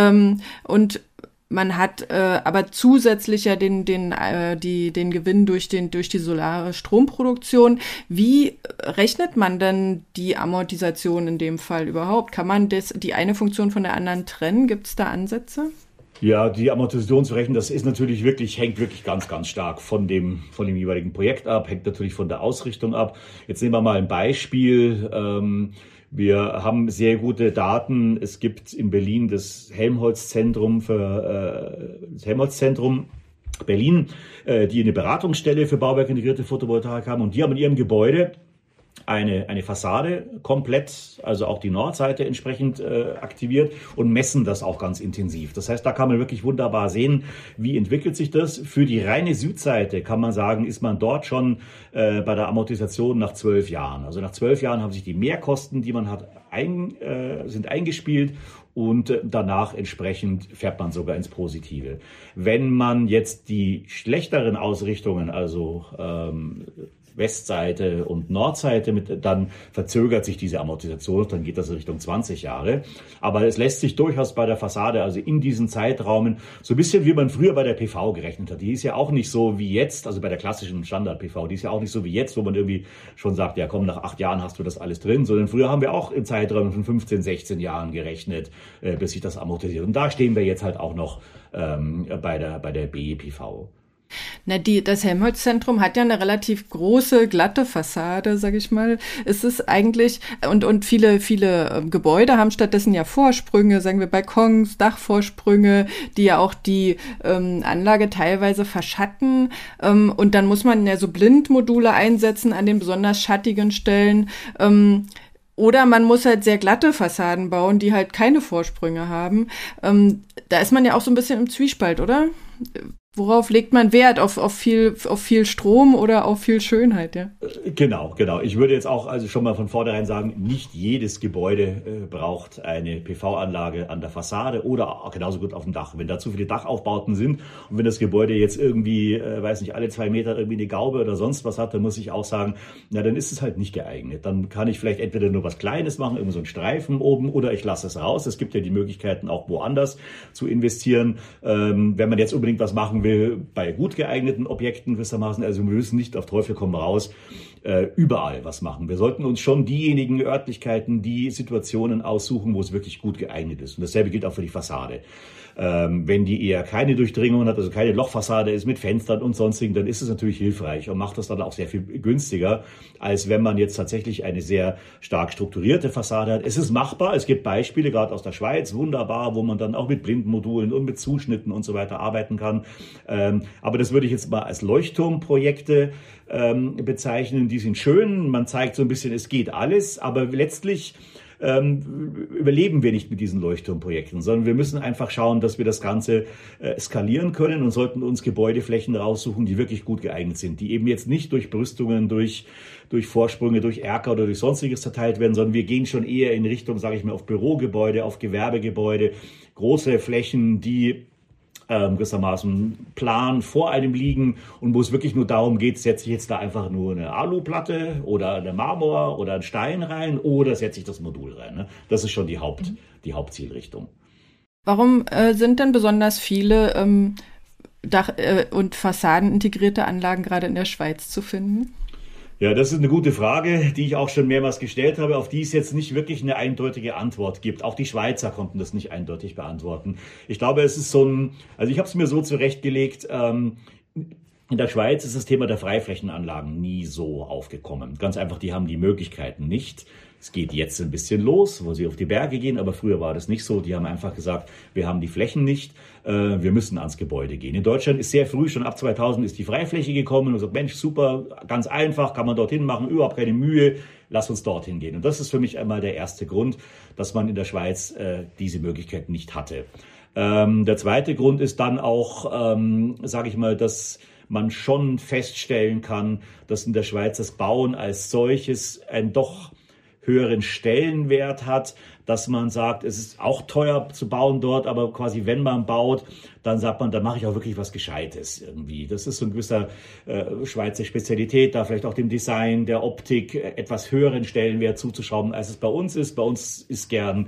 Und man hat äh, aber zusätzlich ja den den äh, die den Gewinn durch den durch die solare Stromproduktion. Wie rechnet man denn die Amortisation in dem Fall überhaupt? Kann man das die eine Funktion von der anderen trennen? Gibt es da Ansätze?
Ja, die Amortisation zu rechnen, das ist natürlich wirklich, hängt wirklich ganz, ganz stark von dem, von dem jeweiligen Projekt ab, hängt natürlich von der Ausrichtung ab. Jetzt nehmen wir mal ein Beispiel. Ähm, wir haben sehr gute Daten. Es gibt in Berlin das Helmholtz-Zentrum für, äh, das Helmholtz-Zentrum Berlin, äh, die eine Beratungsstelle für bauwerkintegrierte Photovoltaik haben und die haben in ihrem Gebäude eine, eine Fassade komplett, also auch die Nordseite entsprechend äh, aktiviert und messen das auch ganz intensiv. Das heißt, da kann man wirklich wunderbar sehen, wie entwickelt sich das. Für die reine Südseite kann man sagen, ist man dort schon äh, bei der Amortisation nach zwölf Jahren. Also nach zwölf Jahren haben sich die Mehrkosten, die man hat, ein, äh, sind eingespielt und äh, danach entsprechend fährt man sogar ins Positive. Wenn man jetzt die schlechteren Ausrichtungen, also ähm, Westseite und Nordseite mit, dann verzögert sich diese Amortisation, dann geht das Richtung zwanzig Jahre. Aber es lässt sich durchaus bei der Fassade, also in diesen Zeitraumen, so ein bisschen wie man früher bei der P V gerechnet hat. Die ist ja auch nicht so wie jetzt, also bei der klassischen Standard-P V, die ist ja auch nicht so wie jetzt, wo man irgendwie schon sagt, ja komm, nach acht Jahren hast du das alles drin, sondern früher haben wir auch im Zeitraum von fünfzehn, sechzehn Jahren gerechnet, äh, bis sich das amortisiert. Und da stehen wir jetzt halt auch noch ähm, bei der, bei der B E P V.
Na, die, das Helmholtz-Zentrum hat ja eine relativ große, glatte Fassade, sag ich mal. Ist es eigentlich, und, und viele, viele Gebäude haben stattdessen ja Vorsprünge, sagen wir Balkons, Dachvorsprünge, die ja auch die ähm, Anlage teilweise verschatten. Ähm, und dann muss man ja so Blindmodule einsetzen an den besonders schattigen Stellen. Ähm, Oder man muss halt sehr glatte Fassaden bauen, die halt keine Vorsprünge haben. Ähm, da ist man ja auch so ein bisschen im Zwiespalt, oder? Worauf legt man Wert? Auf, auf viel, auf viel Strom oder auf viel Schönheit, ja?
Genau, genau. Ich würde jetzt auch also schon mal von vornherein sagen, nicht jedes Gebäude äh, braucht eine P V-Anlage an der Fassade oder auch genauso gut auf dem Dach. Wenn da zu viele Dachaufbauten sind und wenn das Gebäude jetzt irgendwie, äh, weiß nicht, alle zwei Meter irgendwie eine Gaube oder sonst was hat, dann muss ich auch sagen, na, dann ist es halt nicht geeignet. Dann kann ich vielleicht entweder nur was Kleines machen, irgendwie so einen Streifen oben, oder ich lasse es raus. Es gibt ja die Möglichkeiten, auch woanders zu investieren. Ähm, wenn man jetzt unbedingt was machen will, bei gut geeigneten Objekten gewissermaßen, also wir müssen nicht auf Teufel komm raus äh, überall was machen. Wir sollten uns schon diejenigen Örtlichkeiten, die Situationen aussuchen, wo es wirklich gut geeignet ist. Und dasselbe gilt auch für die Fassade. Ähm, wenn die eher keine Durchdringung hat, also keine Lochfassade ist mit Fenstern und sonstigen, dann ist es natürlich hilfreich und macht das dann auch sehr viel günstiger, als wenn man jetzt tatsächlich eine sehr stark strukturierte Fassade hat. Es ist machbar, es gibt Beispiele, gerade aus der Schweiz, wunderbar, wo man dann auch mit Blindenmodulen und mit Zuschnitten und so weiter arbeiten kann. Ähm, aber das würde ich jetzt mal als Leuchtturmprojekte ähm, bezeichnen. Die sind schön, man zeigt so ein bisschen, es geht alles, aber letztlich Ähm, überleben wir nicht mit diesen Leuchtturmprojekten, sondern wir müssen einfach schauen, dass wir das Ganze äh, skalieren können und sollten uns Gebäudeflächen raussuchen, die wirklich gut geeignet sind, die eben jetzt nicht durch Brüstungen, durch, durch Vorsprünge, durch Erker oder durch Sonstiges zerteilt werden, sondern wir gehen schon eher in Richtung, sage ich mal, auf Bürogebäude, auf Gewerbegebäude, große Flächen, die Ähm, gewissermaßen Plan vor einem liegen und wo es wirklich nur darum geht, setze ich jetzt da einfach nur eine Aluplatte oder eine Marmor oder einen Stein rein oder setze ich das Modul rein. Ne? Das ist schon die, Haupt, die Hauptzielrichtung.
Warum äh, sind denn besonders viele ähm, Dach- äh, und Fassaden integrierte Anlagen gerade in der Schweiz zu finden?
Ja, das ist eine gute Frage, die ich auch schon mehrmals gestellt habe, auf die es jetzt nicht wirklich eine eindeutige Antwort gibt. Auch die Schweizer konnten das nicht eindeutig beantworten. Ich glaube, es ist so ein, also ich habe es mir so zurechtgelegt, ähm, in der Schweiz ist das Thema der Freiflächenanlagen nie so aufgekommen. Ganz einfach, die haben die Möglichkeiten nicht. Es geht jetzt ein bisschen los, wo sie auf die Berge gehen, aber früher war das nicht so. Die haben einfach gesagt, wir haben die Flächen nicht, äh, wir müssen ans Gebäude gehen. In Deutschland ist sehr früh, schon ab zweitausend ist die Freifläche gekommen und sagt, Mensch, super, ganz einfach, kann man dorthin machen, überhaupt keine Mühe, lass uns dorthin gehen. Und das ist für mich einmal der erste Grund, dass man in der Schweiz äh, diese Möglichkeit nicht hatte. Ähm, der zweite Grund ist dann auch, ähm, sage ich mal, dass man schon feststellen kann, dass in der Schweiz das Bauen als solches ein doch höheren Stellenwert hat, dass man sagt, es ist auch teuer zu bauen dort, aber quasi wenn man baut, dann sagt man, da mache ich auch wirklich was Gescheites irgendwie. Das ist so ein gewisser äh, Schweizer Spezialität, da vielleicht auch dem Design, der Optik äh, etwas höheren Stellenwert zuzuschrauben, als es bei uns ist. Bei uns ist gern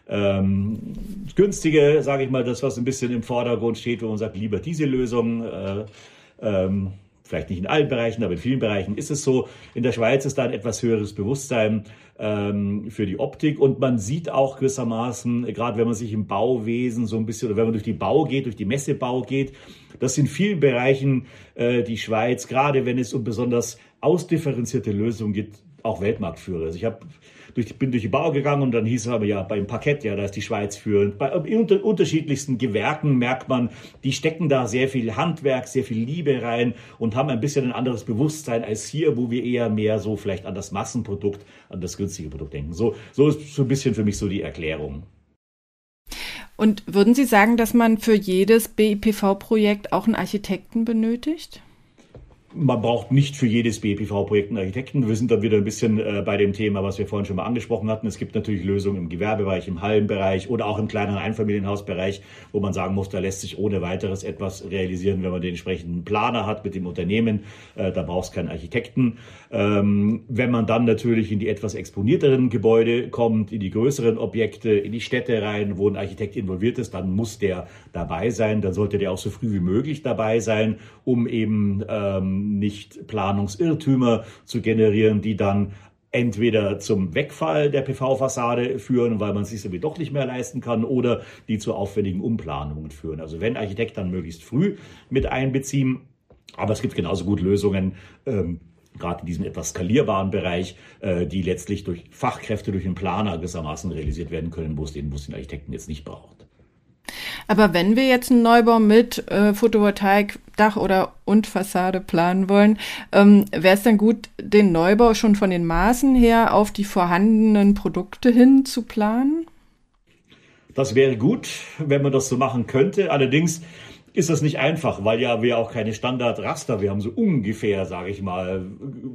ähm, günstige, sage ich mal, das, was ein bisschen im Vordergrund steht, wo man sagt, lieber diese Lösung, äh, ähm, vielleicht nicht in allen Bereichen, aber in vielen Bereichen ist es so. In der Schweiz ist da ein etwas höheres Bewusstsein ähm, für die Optik und man sieht auch gewissermaßen, gerade wenn man sich im Bauwesen so ein bisschen, oder wenn man durch die Bau geht, durch die Messebau geht, dass in vielen Bereichen äh, die Schweiz, gerade wenn es um besonders ausdifferenzierte Lösungen geht, auch Weltmarktführer. Also ich habe durch, bin durch die Bau gegangen und dann hieß es aber ja beim Parkett, ja, da ist die Schweiz führend. Bei in unter, unterschiedlichsten Gewerken merkt man, die stecken da sehr viel Handwerk, sehr viel Liebe rein und haben ein bisschen ein anderes Bewusstsein als hier, wo wir eher mehr so vielleicht an das Massenprodukt, an das günstige Produkt denken. So, so ist so ein bisschen für mich so die Erklärung.
Und würden Sie sagen, dass man für jedes B I P V-Projekt auch einen Architekten benötigt?
Man braucht nicht für jedes B I P V-Projekt einen Architekten. Wir sind dann wieder ein bisschen äh, bei dem Thema, was wir vorhin schon mal angesprochen hatten. Es gibt natürlich Lösungen im Gewerbebereich, im Hallenbereich oder auch im kleineren Einfamilienhausbereich, wo man sagen muss, da lässt sich ohne weiteres etwas realisieren, wenn man den entsprechenden Planer hat mit dem Unternehmen. Äh, da braucht es keinen Architekten. Ähm, wenn man dann natürlich in die etwas exponierteren Gebäude kommt, in die größeren Objekte, in die Städte rein, wo ein Architekt involviert ist, dann muss der dabei sein. Dann sollte der auch so früh wie möglich dabei sein, um eben ähm, nicht Planungsirrtümer zu generieren, die dann entweder zum Wegfall der P V-Fassade führen, weil man es sich so wie doch nicht mehr leisten kann, oder die zu aufwendigen Umplanungen führen. Also wenn Architekt, dann möglichst früh mit einbeziehen. Aber es gibt genauso gut Lösungen, ähm, gerade in diesem etwas skalierbaren Bereich, äh, die letztlich durch Fachkräfte, durch den Planer gewissermaßen realisiert werden können, wo es den, wo es den Architekten jetzt nicht braucht.
Aber wenn wir jetzt einen Neubau mit äh, Photovoltaik, Dach oder und Fassade planen wollen, ähm, wäre es dann gut, den Neubau schon von den Maßen her auf die vorhandenen Produkte hin zu planen?
Das wäre gut, wenn man das so machen könnte. Allerdings ist das nicht einfach, weil ja wir auch keine Standardraster, wir haben so ungefähr, sage ich mal,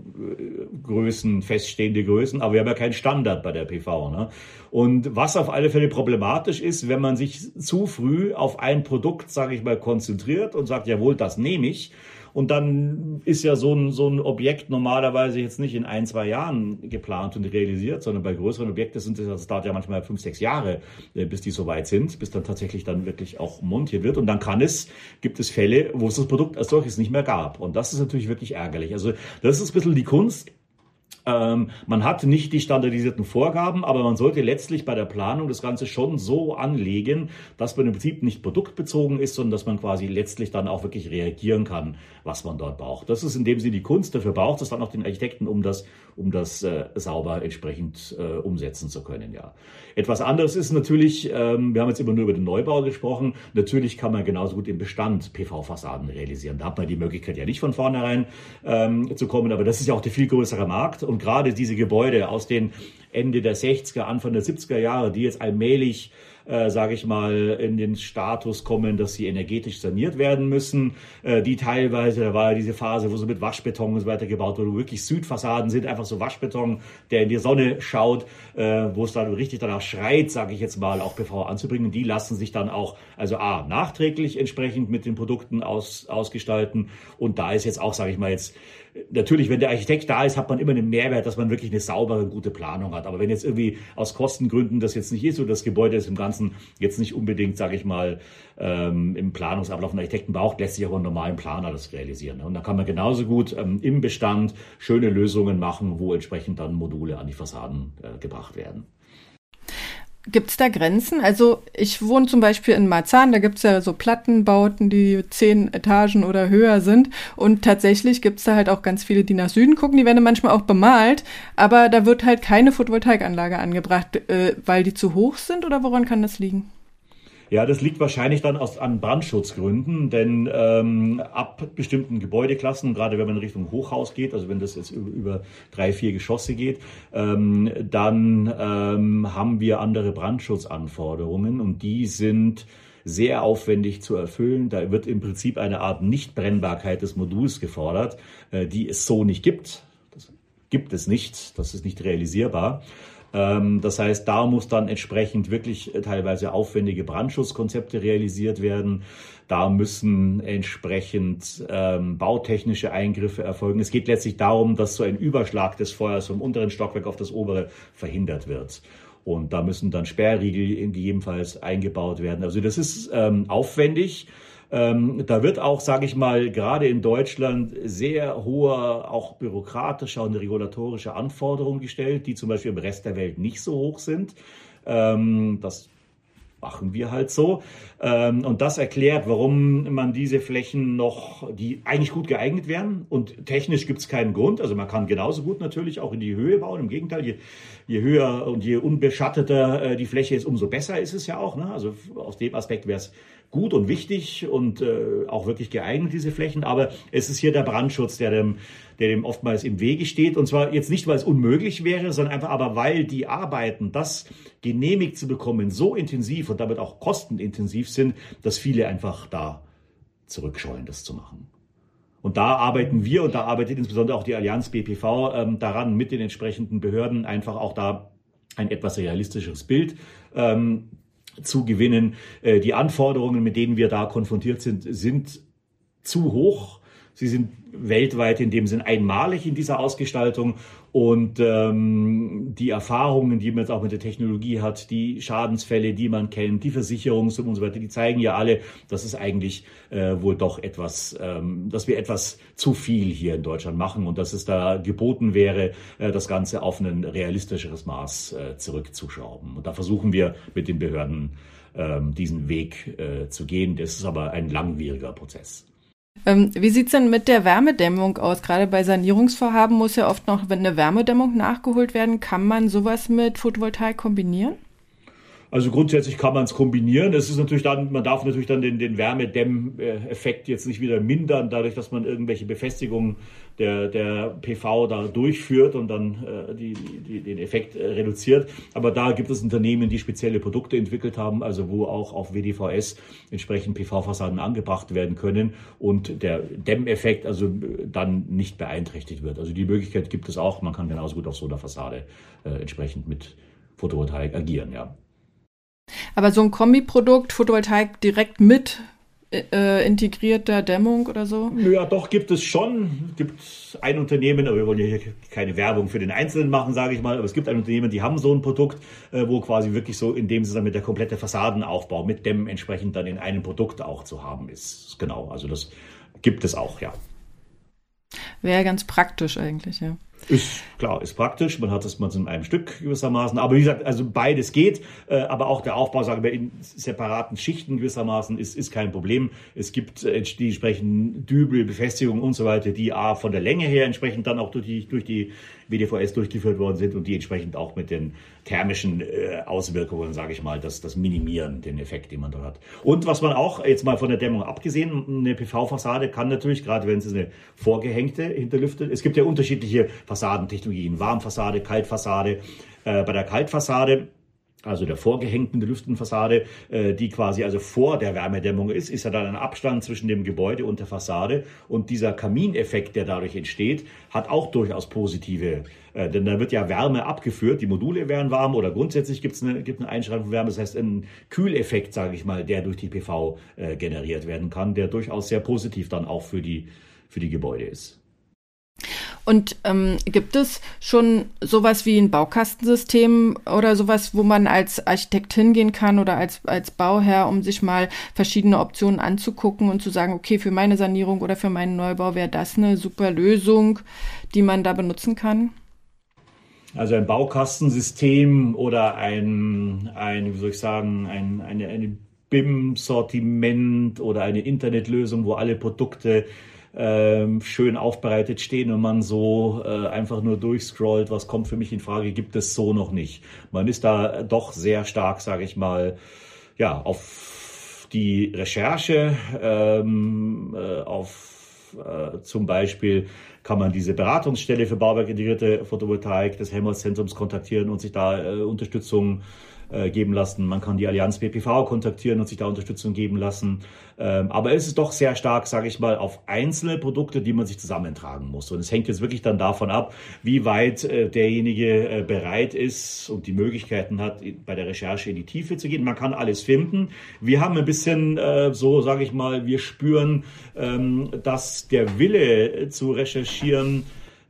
Größen, feststehende Größen, aber wir haben ja keinen Standard bei der P V. Ne? Und was auf alle Fälle problematisch ist, wenn man sich zu früh auf ein Produkt, sage ich mal, konzentriert und sagt, jawohl, das nehme ich. Und dann ist ja so ein, so ein Objekt normalerweise jetzt nicht in ein, zwei Jahren geplant und realisiert, sondern bei größeren Objekten sind das dauert ja manchmal fünf, sechs Jahre, bis die so weit sind, bis dann tatsächlich dann wirklich auch montiert wird. Und dann kann es, gibt es Fälle, wo es das Produkt als solches nicht mehr gab. Und das ist natürlich wirklich ärgerlich. Also das ist ein bisschen die Kunst. Ähm, man hat nicht die standardisierten Vorgaben, aber man sollte letztlich bei der Planung das Ganze schon so anlegen, dass man im Prinzip nicht produktbezogen ist, sondern dass man quasi letztlich dann auch wirklich reagieren kann, was man dort braucht. Das ist in dem Sinne die Kunst. Dafür braucht es dann auch den Architekten, um das, um das äh, sauber entsprechend äh, umsetzen zu können. Ja. Etwas anderes ist natürlich, ähm, wir haben jetzt immer nur über den Neubau gesprochen, natürlich kann man genauso gut im Bestand P V-Fassaden realisieren. Da hat man die Möglichkeit ja nicht von vornherein ähm, zu kommen, aber das ist ja auch der viel größere Markt. Und gerade diese Gebäude aus den Ende der sechziger, Anfang der siebziger Jahre, die jetzt allmählich, äh, sage ich mal, in den Status kommen, dass sie energetisch saniert werden müssen, äh, die teilweise, da war ja diese Phase, wo so mit Waschbeton und so weiter gebaut wurde, wo wirklich Südfassaden sind, einfach so Waschbeton, der in die Sonne schaut, äh, wo es dann richtig danach schreit, sage ich jetzt mal, auch P V anzubringen. Die lassen sich dann auch, also A, nachträglich entsprechend mit den Produkten aus, ausgestalten. Und da ist jetzt auch, sage ich mal jetzt, natürlich, wenn der Architekt da ist, hat man immer einen Mehrwert, dass man wirklich eine saubere, gute Planung hat. Aber wenn jetzt irgendwie aus Kostengründen das jetzt nicht ist oder das Gebäude ist im Ganzen jetzt nicht unbedingt, sage ich mal, ähm, im Planungsablauf einen Architekten braucht, lässt sich auch einen normalen Planer das realisieren. Und da kann man genauso gut ähm, im Bestand schöne Lösungen machen, wo entsprechend dann Module an die Fassaden äh, gebracht werden.
Gibt es da Grenzen? Also ich wohne zum Beispiel in Marzahn, da gibt es ja so Plattenbauten, die zehn Etagen oder höher sind. Und tatsächlich gibt es da halt auch ganz viele, die nach Süden gucken. Die werden manchmal auch bemalt, aber da wird halt keine Photovoltaikanlage angebracht, äh, weil die zu hoch sind, oder woran kann das liegen?
Ja, das liegt wahrscheinlich dann aus, an Brandschutzgründen, denn ähm, ab bestimmten Gebäudeklassen, gerade wenn man in Richtung Hochhaus geht, also wenn das jetzt über, über drei, vier Geschosse geht, ähm, dann ähm, haben wir andere Brandschutzanforderungen und die sind sehr aufwendig zu erfüllen. Da wird im Prinzip eine Art Nichtbrennbarkeit des Moduls gefordert, äh, die es so nicht gibt. Das gibt es nicht, das ist nicht realisierbar. Das heißt, da muss dann entsprechend wirklich teilweise aufwendige Brandschutzkonzepte realisiert werden. Da müssen entsprechend ähm, bautechnische Eingriffe erfolgen. Es geht letztlich darum, dass so ein Überschlag des Feuers vom unteren Stockwerk auf das obere verhindert wird. Und da müssen dann Sperrriegel gegebenenfalls eingebaut werden. Also das ist ähm, aufwendig. Ähm, da wird auch, sage ich mal, gerade in Deutschland sehr hohe, auch bürokratische und regulatorische Anforderungen gestellt, die zum Beispiel im Rest der Welt nicht so hoch sind. Ähm, das machen wir halt so. Ähm, und das erklärt, warum man diese Flächen noch, die eigentlich gut geeignet wären. Und technisch gibt es keinen Grund. Also man kann genauso gut natürlich auch in die Höhe bauen. Im Gegenteil, je, je höher und je unbeschatteter äh, die Fläche ist, umso besser ist es ja auch. Ne? Also aus dem Aspekt wäre es gut und wichtig und äh, auch wirklich geeignet, diese Flächen. Aber es ist hier der Brandschutz, der dem, der dem oftmals im Wege steht. Und zwar jetzt nicht, weil es unmöglich wäre, sondern einfach aber, weil die Arbeiten, das genehmigt zu bekommen, so intensiv und damit auch kostenintensiv sind, dass viele einfach da zurückscheuen, das zu machen. Und da arbeiten wir und da arbeitet insbesondere auch die Allianz B P V ähm, daran, mit den entsprechenden Behörden einfach auch da ein etwas realistischeres Bild ähm, zu gewinnen. Äh, die Anforderungen, mit denen wir da konfrontiert sind, sind zu hoch. Sie sind weltweit in dem Sinn einmalig in dieser Ausgestaltung und ähm, die Erfahrungen, die man jetzt auch mit der Technologie hat, die Schadensfälle, die man kennt, die Versicherungssummen und so weiter, die zeigen ja alle, dass es eigentlich äh, wohl doch etwas, ähm, dass wir etwas zu viel hier in Deutschland machen und dass es da geboten wäre, äh, das Ganze auf ein realistischeres Maß äh, zurückzuschrauben. Und da versuchen wir mit den Behörden äh, diesen Weg äh, zu gehen. Das ist aber ein langwieriger Prozess.
Ähm, wie sieht's denn mit der Wärmedämmung aus? Gerade bei Sanierungsvorhaben muss ja oft noch eine Wärmedämmung nachgeholt werden. Kann man sowas mit Photovoltaik kombinieren?
Also grundsätzlich kann man es kombinieren. Es ist natürlich dann, man darf natürlich dann den, den Wärmedämmeffekt jetzt nicht wieder mindern, dadurch, dass man irgendwelche Befestigungen der, der P V da durchführt und dann äh, die, die, den Effekt äh, reduziert. Aber da gibt es Unternehmen, die spezielle Produkte entwickelt haben, also wo auch auf W D V S entsprechend P V-Fassaden angebracht werden können und der Dämmeffekt also dann nicht beeinträchtigt wird. Also die Möglichkeit gibt es auch. Man kann genauso gut auf so einer Fassade äh, entsprechend mit Photovoltaik agieren, ja.
Aber so ein Kombiprodukt, Photovoltaik direkt mit äh, integrierter Dämmung oder so?
Ja, doch, gibt es schon. Es gibt ein Unternehmen, aber wir wollen ja hier keine Werbung für den Einzelnen machen, sage ich mal, aber es gibt ein Unternehmen, die haben so ein Produkt, äh, wo quasi wirklich so in dem Sinne mit der komplette Fassadenaufbau mit Dämmen entsprechend dann in einem Produkt auch zu haben ist. Genau, also das gibt es auch, ja.
Wäre ganz praktisch eigentlich, ja.
Ist klar, ist praktisch. Man hat es mal in einem Stück gewissermaßen. Aber wie gesagt, also beides geht. Äh, aber auch der Aufbau, sagen wir, in separaten Schichten gewissermaßen ist, ist kein Problem. Es gibt äh, die entsprechenden Dübel, Befestigungen und so weiter, die A, von der Länge her entsprechend dann auch durch die, durch die W D V S durchgeführt worden sind und die entsprechend auch mit den thermischen äh, Auswirkungen, sage ich mal, das, das minimieren, den Effekt, den man da hat. Und was man auch, jetzt mal von der Dämmung abgesehen, eine P V-Fassade kann natürlich, gerade wenn es eine vorgehängte hinterlüftet, es gibt ja unterschiedliche Fassadentechnologien, Warmfassade, Kaltfassade. Äh, bei der Kaltfassade, also der vorgehängten Lüftenfassade, äh, die quasi also vor der Wärmedämmung ist, ist ja dann ein Abstand zwischen dem Gebäude und der Fassade. Und dieser Kamineffekt, der dadurch entsteht, hat auch durchaus positive, äh, denn da wird ja Wärme abgeführt, die Module werden warm oder grundsätzlich gibt es eine, gibt eine Einschränkung von Wärme, das heißt ein Kühleffekt, sage ich mal, der durch die P V äh, generiert werden kann, der durchaus sehr positiv dann auch für die, für die Gebäude ist.
Und ähm, gibt es schon sowas wie ein Baukastensystem oder sowas, wo man als Architekt hingehen kann oder als, als Bauherr, um sich mal verschiedene Optionen anzugucken und zu sagen, okay, für meine Sanierung oder für meinen Neubau wäre das eine super Lösung, die man da benutzen kann?
Also ein Baukastensystem oder ein, ein wie soll ich sagen, ein, eine, eine B I M-Sortiment oder eine Internetlösung, wo alle Produkte Ähm, schön aufbereitet stehen und man so äh, einfach nur durchscrollt, was kommt für mich in Frage, gibt es so noch nicht. Man ist da doch sehr stark, sage ich mal, ja, auf die Recherche, ähm, äh, auf äh, zum Beispiel kann man diese Beratungsstelle für bauwerkintegrierte Photovoltaik des Helmholtz-Zentrums kontaktieren und sich da äh, Unterstützung äh, geben lassen. Man kann die Allianz B P V kontaktieren und sich da Unterstützung geben lassen. Ähm, aber es ist doch sehr stark, sage ich mal, auf einzelne Produkte, die man sich zusammentragen muss. Und es hängt jetzt wirklich dann davon ab, wie weit äh, derjenige äh, bereit ist und die Möglichkeiten hat, bei der Recherche in die Tiefe zu gehen. Man kann alles finden. Wir haben ein bisschen äh, so, sage ich mal, wir spüren, ähm, dass der Wille zu recherchieren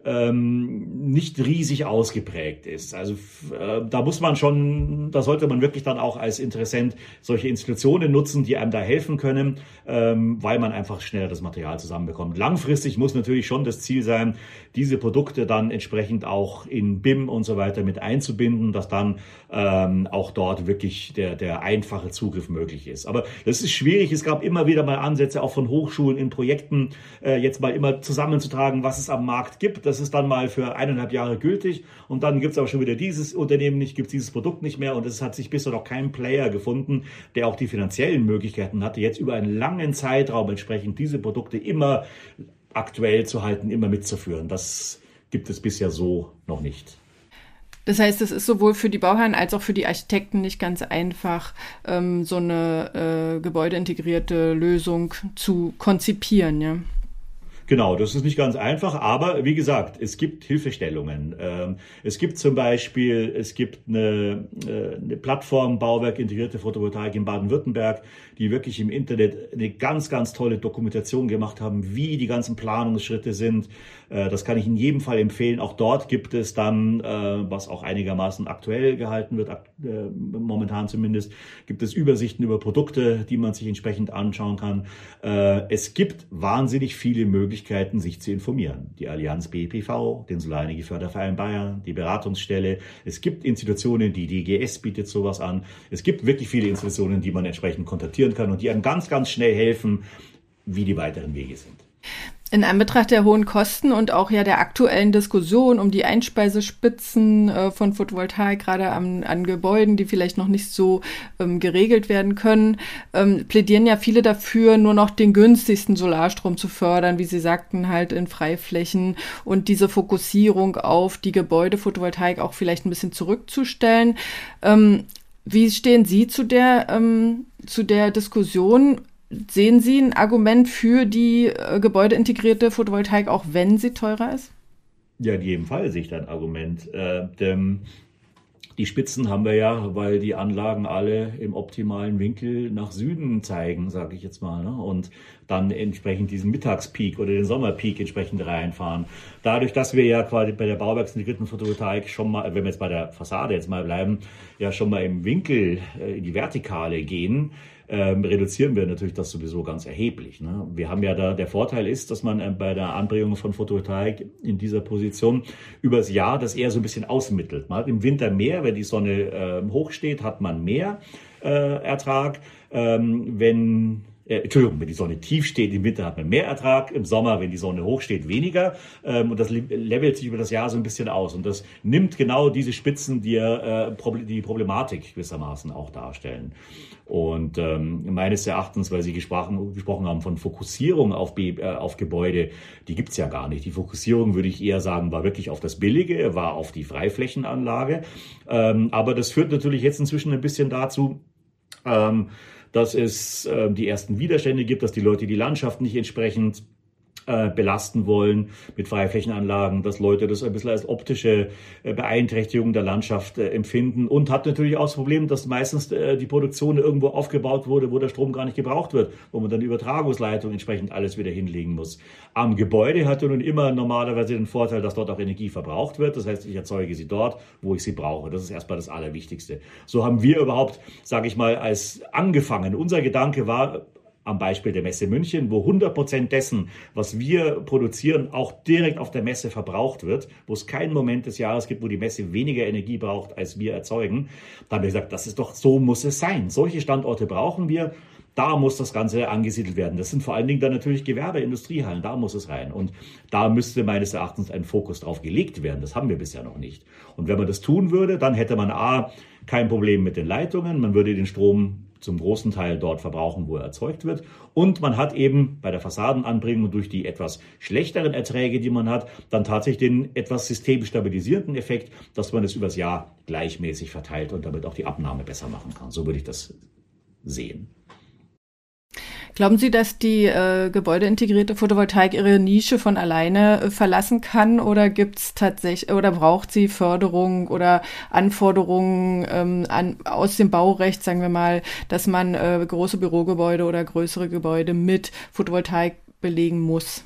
ähm, nicht riesig ausgeprägt ist. Also äh, da muss man schon, da sollte man wirklich dann auch als Interessent solche Institutionen nutzen, die einem da helfen können, ähm, weil man einfach schneller das Material zusammenbekommt. Langfristig muss natürlich schon das Ziel sein, diese Produkte dann entsprechend auch in B I M und so weiter mit einzubinden, dass dann ähm, auch dort wirklich der, der einfache Zugriff möglich ist. Aber das ist schwierig. Es gab immer wieder mal Ansätze, auch von Hochschulen in Projekten, äh, jetzt mal immer zusammenzutragen, was es am Markt gibt. Das ist dann mal für eineinhalb Jahre gültig und dann gibt es aber schon wieder dieses Unternehmen nicht, gibt es dieses Produkt nicht mehr und es hat sich bisher noch kein Player gefunden, der auch die finanziellen Möglichkeiten hatte, jetzt über einen langen Zeitraum entsprechend diese Produkte immer aktuell zu halten, immer mitzuführen. Das gibt es bisher so noch nicht.
Das heißt, es ist sowohl für die Bauherren als auch für die Architekten nicht ganz einfach, ähm, so eine äh, gebäudeintegrierte Lösung zu konzipieren, ja?
Genau, das ist nicht ganz einfach, aber wie gesagt, es gibt Hilfestellungen. Es gibt zum Beispiel, es gibt eine, eine Plattform, Bauwerk Integrierte Photovoltaik in Baden-Württemberg, die wirklich im Internet eine ganz, ganz tolle Dokumentation gemacht haben, wie die ganzen Planungsschritte sind. Das kann ich in jedem Fall empfehlen. Auch dort gibt es dann, was auch einigermaßen aktuell gehalten wird, momentan zumindest, gibt es Übersichten über Produkte, die man sich entsprechend anschauen kann. Es gibt wahnsinnig viele Möglichkeiten, sich zu informieren. Die Allianz B P V, den Solarenergieförderverein Bayern, die Beratungsstelle. Es gibt Institutionen, die D G S bietet sowas an. Es gibt wirklich viele Institutionen, die man entsprechend kontaktieren kann und die einem ganz, ganz schnell helfen, wie die weiteren Wege sind.
In Anbetracht der hohen Kosten und auch ja der aktuellen Diskussion um die Einspeisespitzen äh, von Photovoltaik, gerade an, an Gebäuden, die vielleicht noch nicht so ähm, geregelt werden können, ähm, plädieren ja viele dafür, nur noch den günstigsten Solarstrom zu fördern, wie Sie sagten, halt in Freiflächen und diese Fokussierung auf die Gebäude Photovoltaik auch vielleicht ein bisschen zurückzustellen. Ähm, wie stehen Sie zu der, ähm, zu der Diskussion? Sehen Sie ein Argument für die äh, gebäudeintegrierte Photovoltaik, auch wenn sie teurer ist?
Ja, in jedem Fall sehe ich da ein Argument. Äh, denn die Spitzen haben wir ja, weil die Anlagen alle im optimalen Winkel nach Süden zeigen, sage ich jetzt mal, ne? Und dann entsprechend diesen Mittagspeak oder den Sommerpeak entsprechend reinfahren. Dadurch, dass wir ja quasi bei der bauwerksintegrierten Photovoltaik schon mal, wenn wir jetzt bei der Fassade jetzt mal bleiben, ja schon mal im Winkel äh, in die Vertikale gehen, Ähm, reduzieren wir natürlich das sowieso ganz erheblich. Ne? Wir haben ja da, der Vorteil ist, dass man äh, bei der Anbringung von Photovoltaik in dieser Position übers Jahr das eher so ein bisschen ausmittelt. Man hat im Winter mehr, wenn die Sonne äh, hoch steht, hat man mehr äh, Ertrag. Ähm, wenn Äh, Entschuldigung, wenn die Sonne tief steht, im Winter hat man mehr Ertrag, im Sommer, wenn die Sonne hoch steht, weniger. Ähm, und das levelt sich über das Jahr so ein bisschen aus. Und das nimmt genau diese Spitzen, die äh, die Problematik gewissermaßen auch darstellen. Und ähm, meines Erachtens, weil Sie gesprochen, gesprochen haben von Fokussierung auf, Be- äh, auf Gebäude, die gibt's ja gar nicht. Die Fokussierung, würde ich eher sagen, war wirklich auf das Billige, war auf die Freiflächenanlage. Ähm, aber das führt natürlich jetzt inzwischen ein bisschen dazu, ähm, dass es äh, die ersten Widerstände gibt, dass die Leute die Landschaft nicht entsprechend äh, belasten wollen mit Freiflächenanlagen, dass Leute das ein bisschen als optische äh, Beeinträchtigung der Landschaft äh, empfinden und hat natürlich auch das Problem, dass meistens äh, die Produktion irgendwo aufgebaut wurde, wo der Strom gar nicht gebraucht wird, wo man dann die Übertragungsleitung entsprechend alles wieder hinlegen muss. Am Gebäude hat ja nun immer normalerweise den Vorteil, dass dort auch Energie verbraucht wird. Das heißt, ich erzeuge sie dort, wo ich sie brauche. Das ist erstmal das Allerwichtigste. So haben wir überhaupt, sage ich mal, als angefangen. Unser Gedanke war, am Beispiel der Messe München, wo hundert Prozent dessen, was wir produzieren, auch direkt auf der Messe verbraucht wird, wo es keinen Moment des Jahres gibt, wo die Messe weniger Energie braucht, als wir erzeugen. Da haben wir gesagt, das ist doch, so muss es sein. Solche Standorte brauchen wir. Da muss das Ganze angesiedelt werden. Das sind vor allen Dingen dann natürlich Gewerbe-, Industriehallen. Da muss es rein. Und da müsste meines Erachtens ein Fokus drauf gelegt werden. Das haben wir bisher noch nicht. Und wenn man das tun würde, dann hätte man A, kein Problem mit den Leitungen. Man würde den Strom zum großen Teil dort verbrauchen, wo er erzeugt wird. Und man hat eben bei der Fassadenanbringung durch die etwas schlechteren Erträge, die man hat, dann tatsächlich den etwas systemstabilisierenden Effekt, dass man es übers Jahr gleichmäßig verteilt und damit auch die Abnahme besser machen kann. So würde ich das sehen.
Glauben Sie, dass die äh, gebäudeintegrierte Photovoltaik ihre Nische von alleine äh, verlassen kann oder gibt's tatsächlich oder braucht sie Förderung oder Anforderungen ähm, an, aus dem Baurecht, sagen wir mal, dass man äh, große Bürogebäude oder größere Gebäude mit Photovoltaik belegen muss?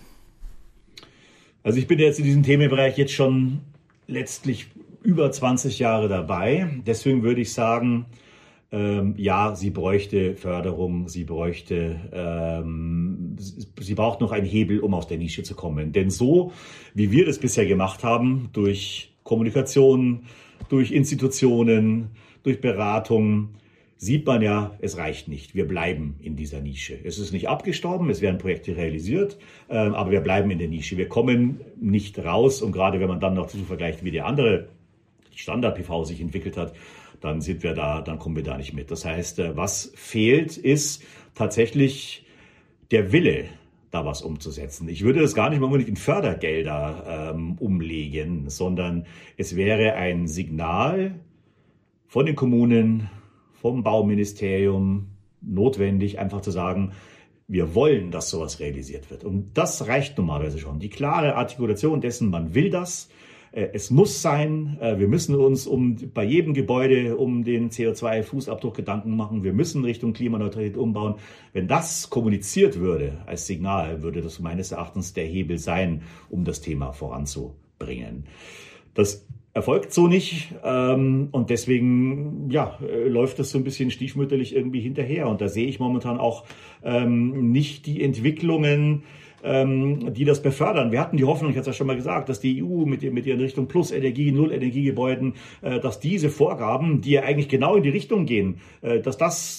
Also ich bin jetzt in diesem Themenbereich jetzt schon letztlich über zwanzig Jahre dabei. Deswegen würde ich sagen, Ähm, ja, sie bräuchte Förderung, sie bräuchte, ähm, sie braucht noch einen Hebel, um aus der Nische zu kommen. Denn so, wie wir das bisher gemacht haben, durch Kommunikation, durch Institutionen, durch Beratung, sieht man ja, es reicht nicht. Wir bleiben in dieser Nische. Es ist nicht abgestorben, es werden Projekte realisiert, äh, aber wir bleiben in der Nische. Wir kommen nicht raus und gerade wenn man dann noch dazu vergleicht, wie die andere Standard-P V sich entwickelt hat, dann sind wir da, dann kommen wir da nicht mit. Das heißt, was fehlt, ist tatsächlich der Wille, da was umzusetzen. Ich würde das gar nicht mal unbedingt in Fördergelder ähm, umlegen, sondern es wäre ein Signal von den Kommunen, vom Bauministerium notwendig, einfach zu sagen, wir wollen, dass sowas realisiert wird. Und das reicht normalerweise schon. Die klare Artikulation dessen, man will das. Es muss sein, wir müssen uns um bei jedem Gebäude um den C O zwei Fußabdruck Gedanken machen. Wir müssen Richtung Klimaneutralität umbauen. Wenn das kommuniziert würde als Signal, würde das meines Erachtens der Hebel sein, um das Thema voranzubringen. Das erfolgt so nicht und deswegen ja, läuft das so ein bisschen stiefmütterlich irgendwie hinterher. Und da sehe ich momentan auch nicht die Entwicklungen, die das befördern. Wir hatten die Hoffnung, ich hatte es ja schon mal gesagt, dass die E U mit, mit ihren Richtung Plus-Energie, Null-Energiegebäuden, dass diese Vorgaben, die ja eigentlich genau in die Richtung gehen, dass das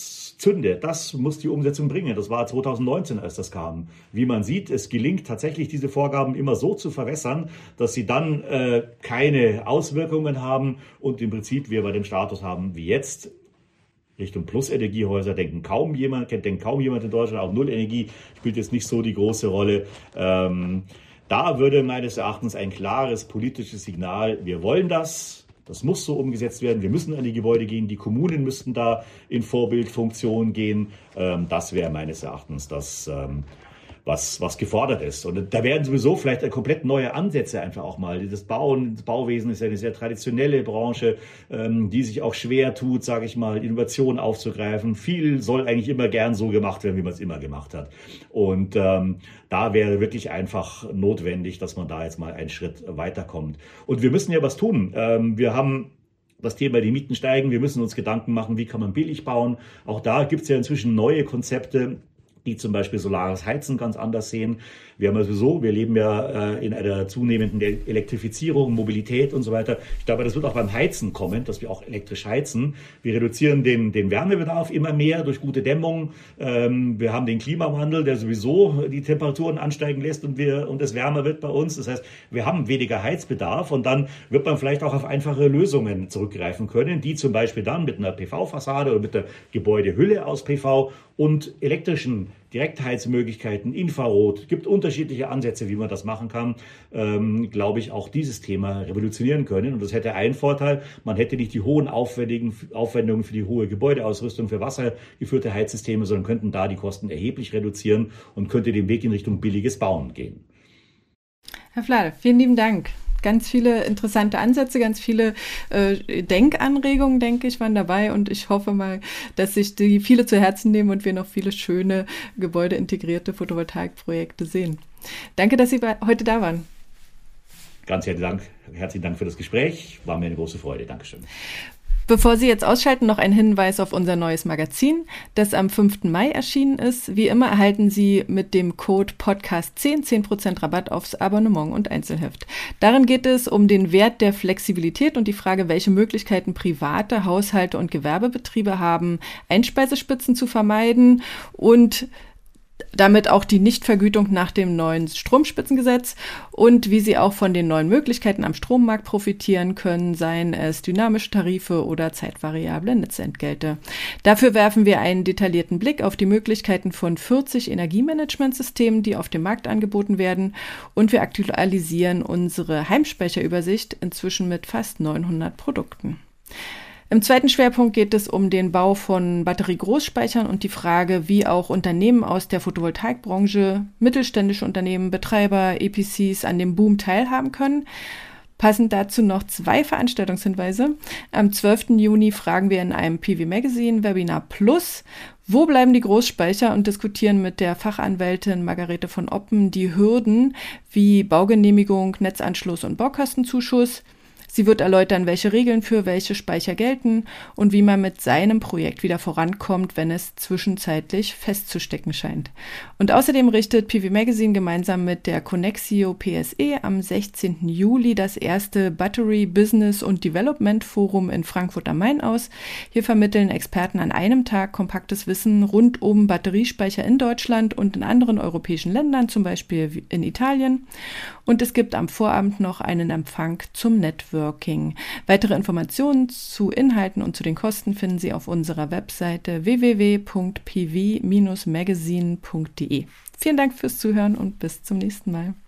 zünde. Das muss die Umsetzung bringen. Das war zwanzig neunzehn, als das kam. Wie man sieht, es gelingt tatsächlich, diese Vorgaben immer so zu verwässern, dass sie dann äh, keine Auswirkungen haben und im Prinzip wir bei dem Status haben wie jetzt. Richtung Plus-Energiehäuser denken kaum jemand, kennt denkt kaum jemand in Deutschland, auch Null-Energie spielt jetzt nicht so die große Rolle. Ähm, da würde meines Erachtens ein klares politisches Signal, wir wollen das, das muss so umgesetzt werden, wir müssen an die Gebäude gehen, die Kommunen müssten da in Vorbildfunktion gehen. Ähm, das wäre meines Erachtens das, ähm, was, was gefordert ist. Und da werden sowieso vielleicht komplett neue Ansätze einfach auch mal. Das Bauen, das Bauwesen ist ja eine sehr traditionelle Branche, ähm, die sich auch schwer tut, sage ich mal, Innovationen aufzugreifen. Viel soll eigentlich immer gern so gemacht werden, wie man es immer gemacht hat. Und ähm, da wäre wirklich einfach notwendig, dass man da jetzt mal einen Schritt weiterkommt. Und wir müssen ja was tun. Ähm, wir haben das Thema, die Mieten steigen. Wir müssen uns Gedanken machen, wie kann man billig bauen. Auch da gibt es ja inzwischen neue Konzepte, die zum Beispiel solares Heizen ganz anders sehen. Wir haben ja sowieso, wir leben ja äh, in einer zunehmenden Elektrifizierung, Mobilität und so weiter. Ich glaube, das wird auch beim Heizen kommen, dass wir auch elektrisch heizen. Wir reduzieren den, den Wärmebedarf immer mehr durch gute Dämmung. Ähm, wir haben den Klimawandel, der sowieso die Temperaturen ansteigen lässt und, wir, und es wärmer wird bei uns. Das heißt, wir haben weniger Heizbedarf und dann wird man vielleicht auch auf einfache Lösungen zurückgreifen können, die zum Beispiel dann mit einer P V-Fassade oder mit der Gebäudehülle aus P V und elektrischen Direktheizmöglichkeiten, Infrarot, gibt unterschiedliche Ansätze, wie man das machen kann, ähm, glaube ich, auch dieses Thema revolutionieren können. Und das hätte einen Vorteil, man hätte nicht die hohen aufwendigen Aufwendungen für die hohe Gebäudeausrüstung, für wassergeführte Heizsysteme, sondern könnten da die Kosten erheblich reduzieren und könnte den Weg in Richtung billiges Bauen gehen.
Herr Flade, vielen lieben Dank. Ganz viele interessante Ansätze, ganz viele äh, Denkanregungen, denke ich, waren dabei und ich hoffe mal, dass sich die viele zu Herzen nehmen und wir noch viele schöne gebäudeintegrierte Photovoltaikprojekte sehen. Danke, dass Sie heute da waren.
Ganz herzlichen Dank, herzlichen Dank für das Gespräch. War mir eine große Freude. Dankeschön.
Bevor Sie jetzt ausschalten, noch ein Hinweis auf unser neues Magazin, das am fünften Mai erschienen ist. Wie immer erhalten Sie mit dem Code Podcast zehn zehn Prozent Rabatt aufs Abonnement und Einzelheft. Darin geht es um den Wert der Flexibilität und die Frage, welche Möglichkeiten private Haushalte und Gewerbebetriebe haben, Einspeisespitzen zu vermeiden und damit auch die Nichtvergütung nach dem neuen Stromspitzengesetz und wie sie auch von den neuen Möglichkeiten am Strommarkt profitieren können, seien es dynamische Tarife oder zeitvariable Netzentgelte. Dafür werfen wir einen detaillierten Blick auf die Möglichkeiten von vierzig Energiemanagementsystemen, die auf dem Markt angeboten werden, und wir aktualisieren unsere Heimspeicherübersicht inzwischen mit fast neunhundert Produkten. Im zweiten Schwerpunkt geht es um den Bau von Batteriegroßspeichern und die Frage, wie auch Unternehmen aus der Photovoltaikbranche, mittelständische Unternehmen, Betreiber, E P Cs an dem Boom teilhaben können. Passend dazu noch zwei Veranstaltungshinweise. Am zwölften Juni fragen wir in einem P V Magazine Webinar Plus, wo bleiben die Großspeicher, und diskutieren mit der Fachanwältin Margarete von Oppen die Hürden wie Baugenehmigung, Netzanschluss und Baukostenzuschuss. Sie wird erläutern, welche Regeln für welche Speicher gelten und wie man mit seinem Projekt wieder vorankommt, wenn es zwischenzeitlich festzustecken scheint. Und außerdem richtet P V Magazine gemeinsam mit der Connexio P S E am sechzehnten Juli das erste Battery Business und Development Forum in Frankfurt am Main aus. Hier vermitteln Experten an einem Tag kompaktes Wissen rund um Batteriespeicher in Deutschland und in anderen europäischen Ländern, zum Beispiel in Italien. Und es gibt am Vorabend noch einen Empfang zum Networking. Weitere Informationen zu Inhalten und zu den Kosten finden Sie auf unserer Webseite w w w punkt p v Bindestrich magazine punkt d e. Vielen Dank fürs Zuhören und bis zum nächsten Mal.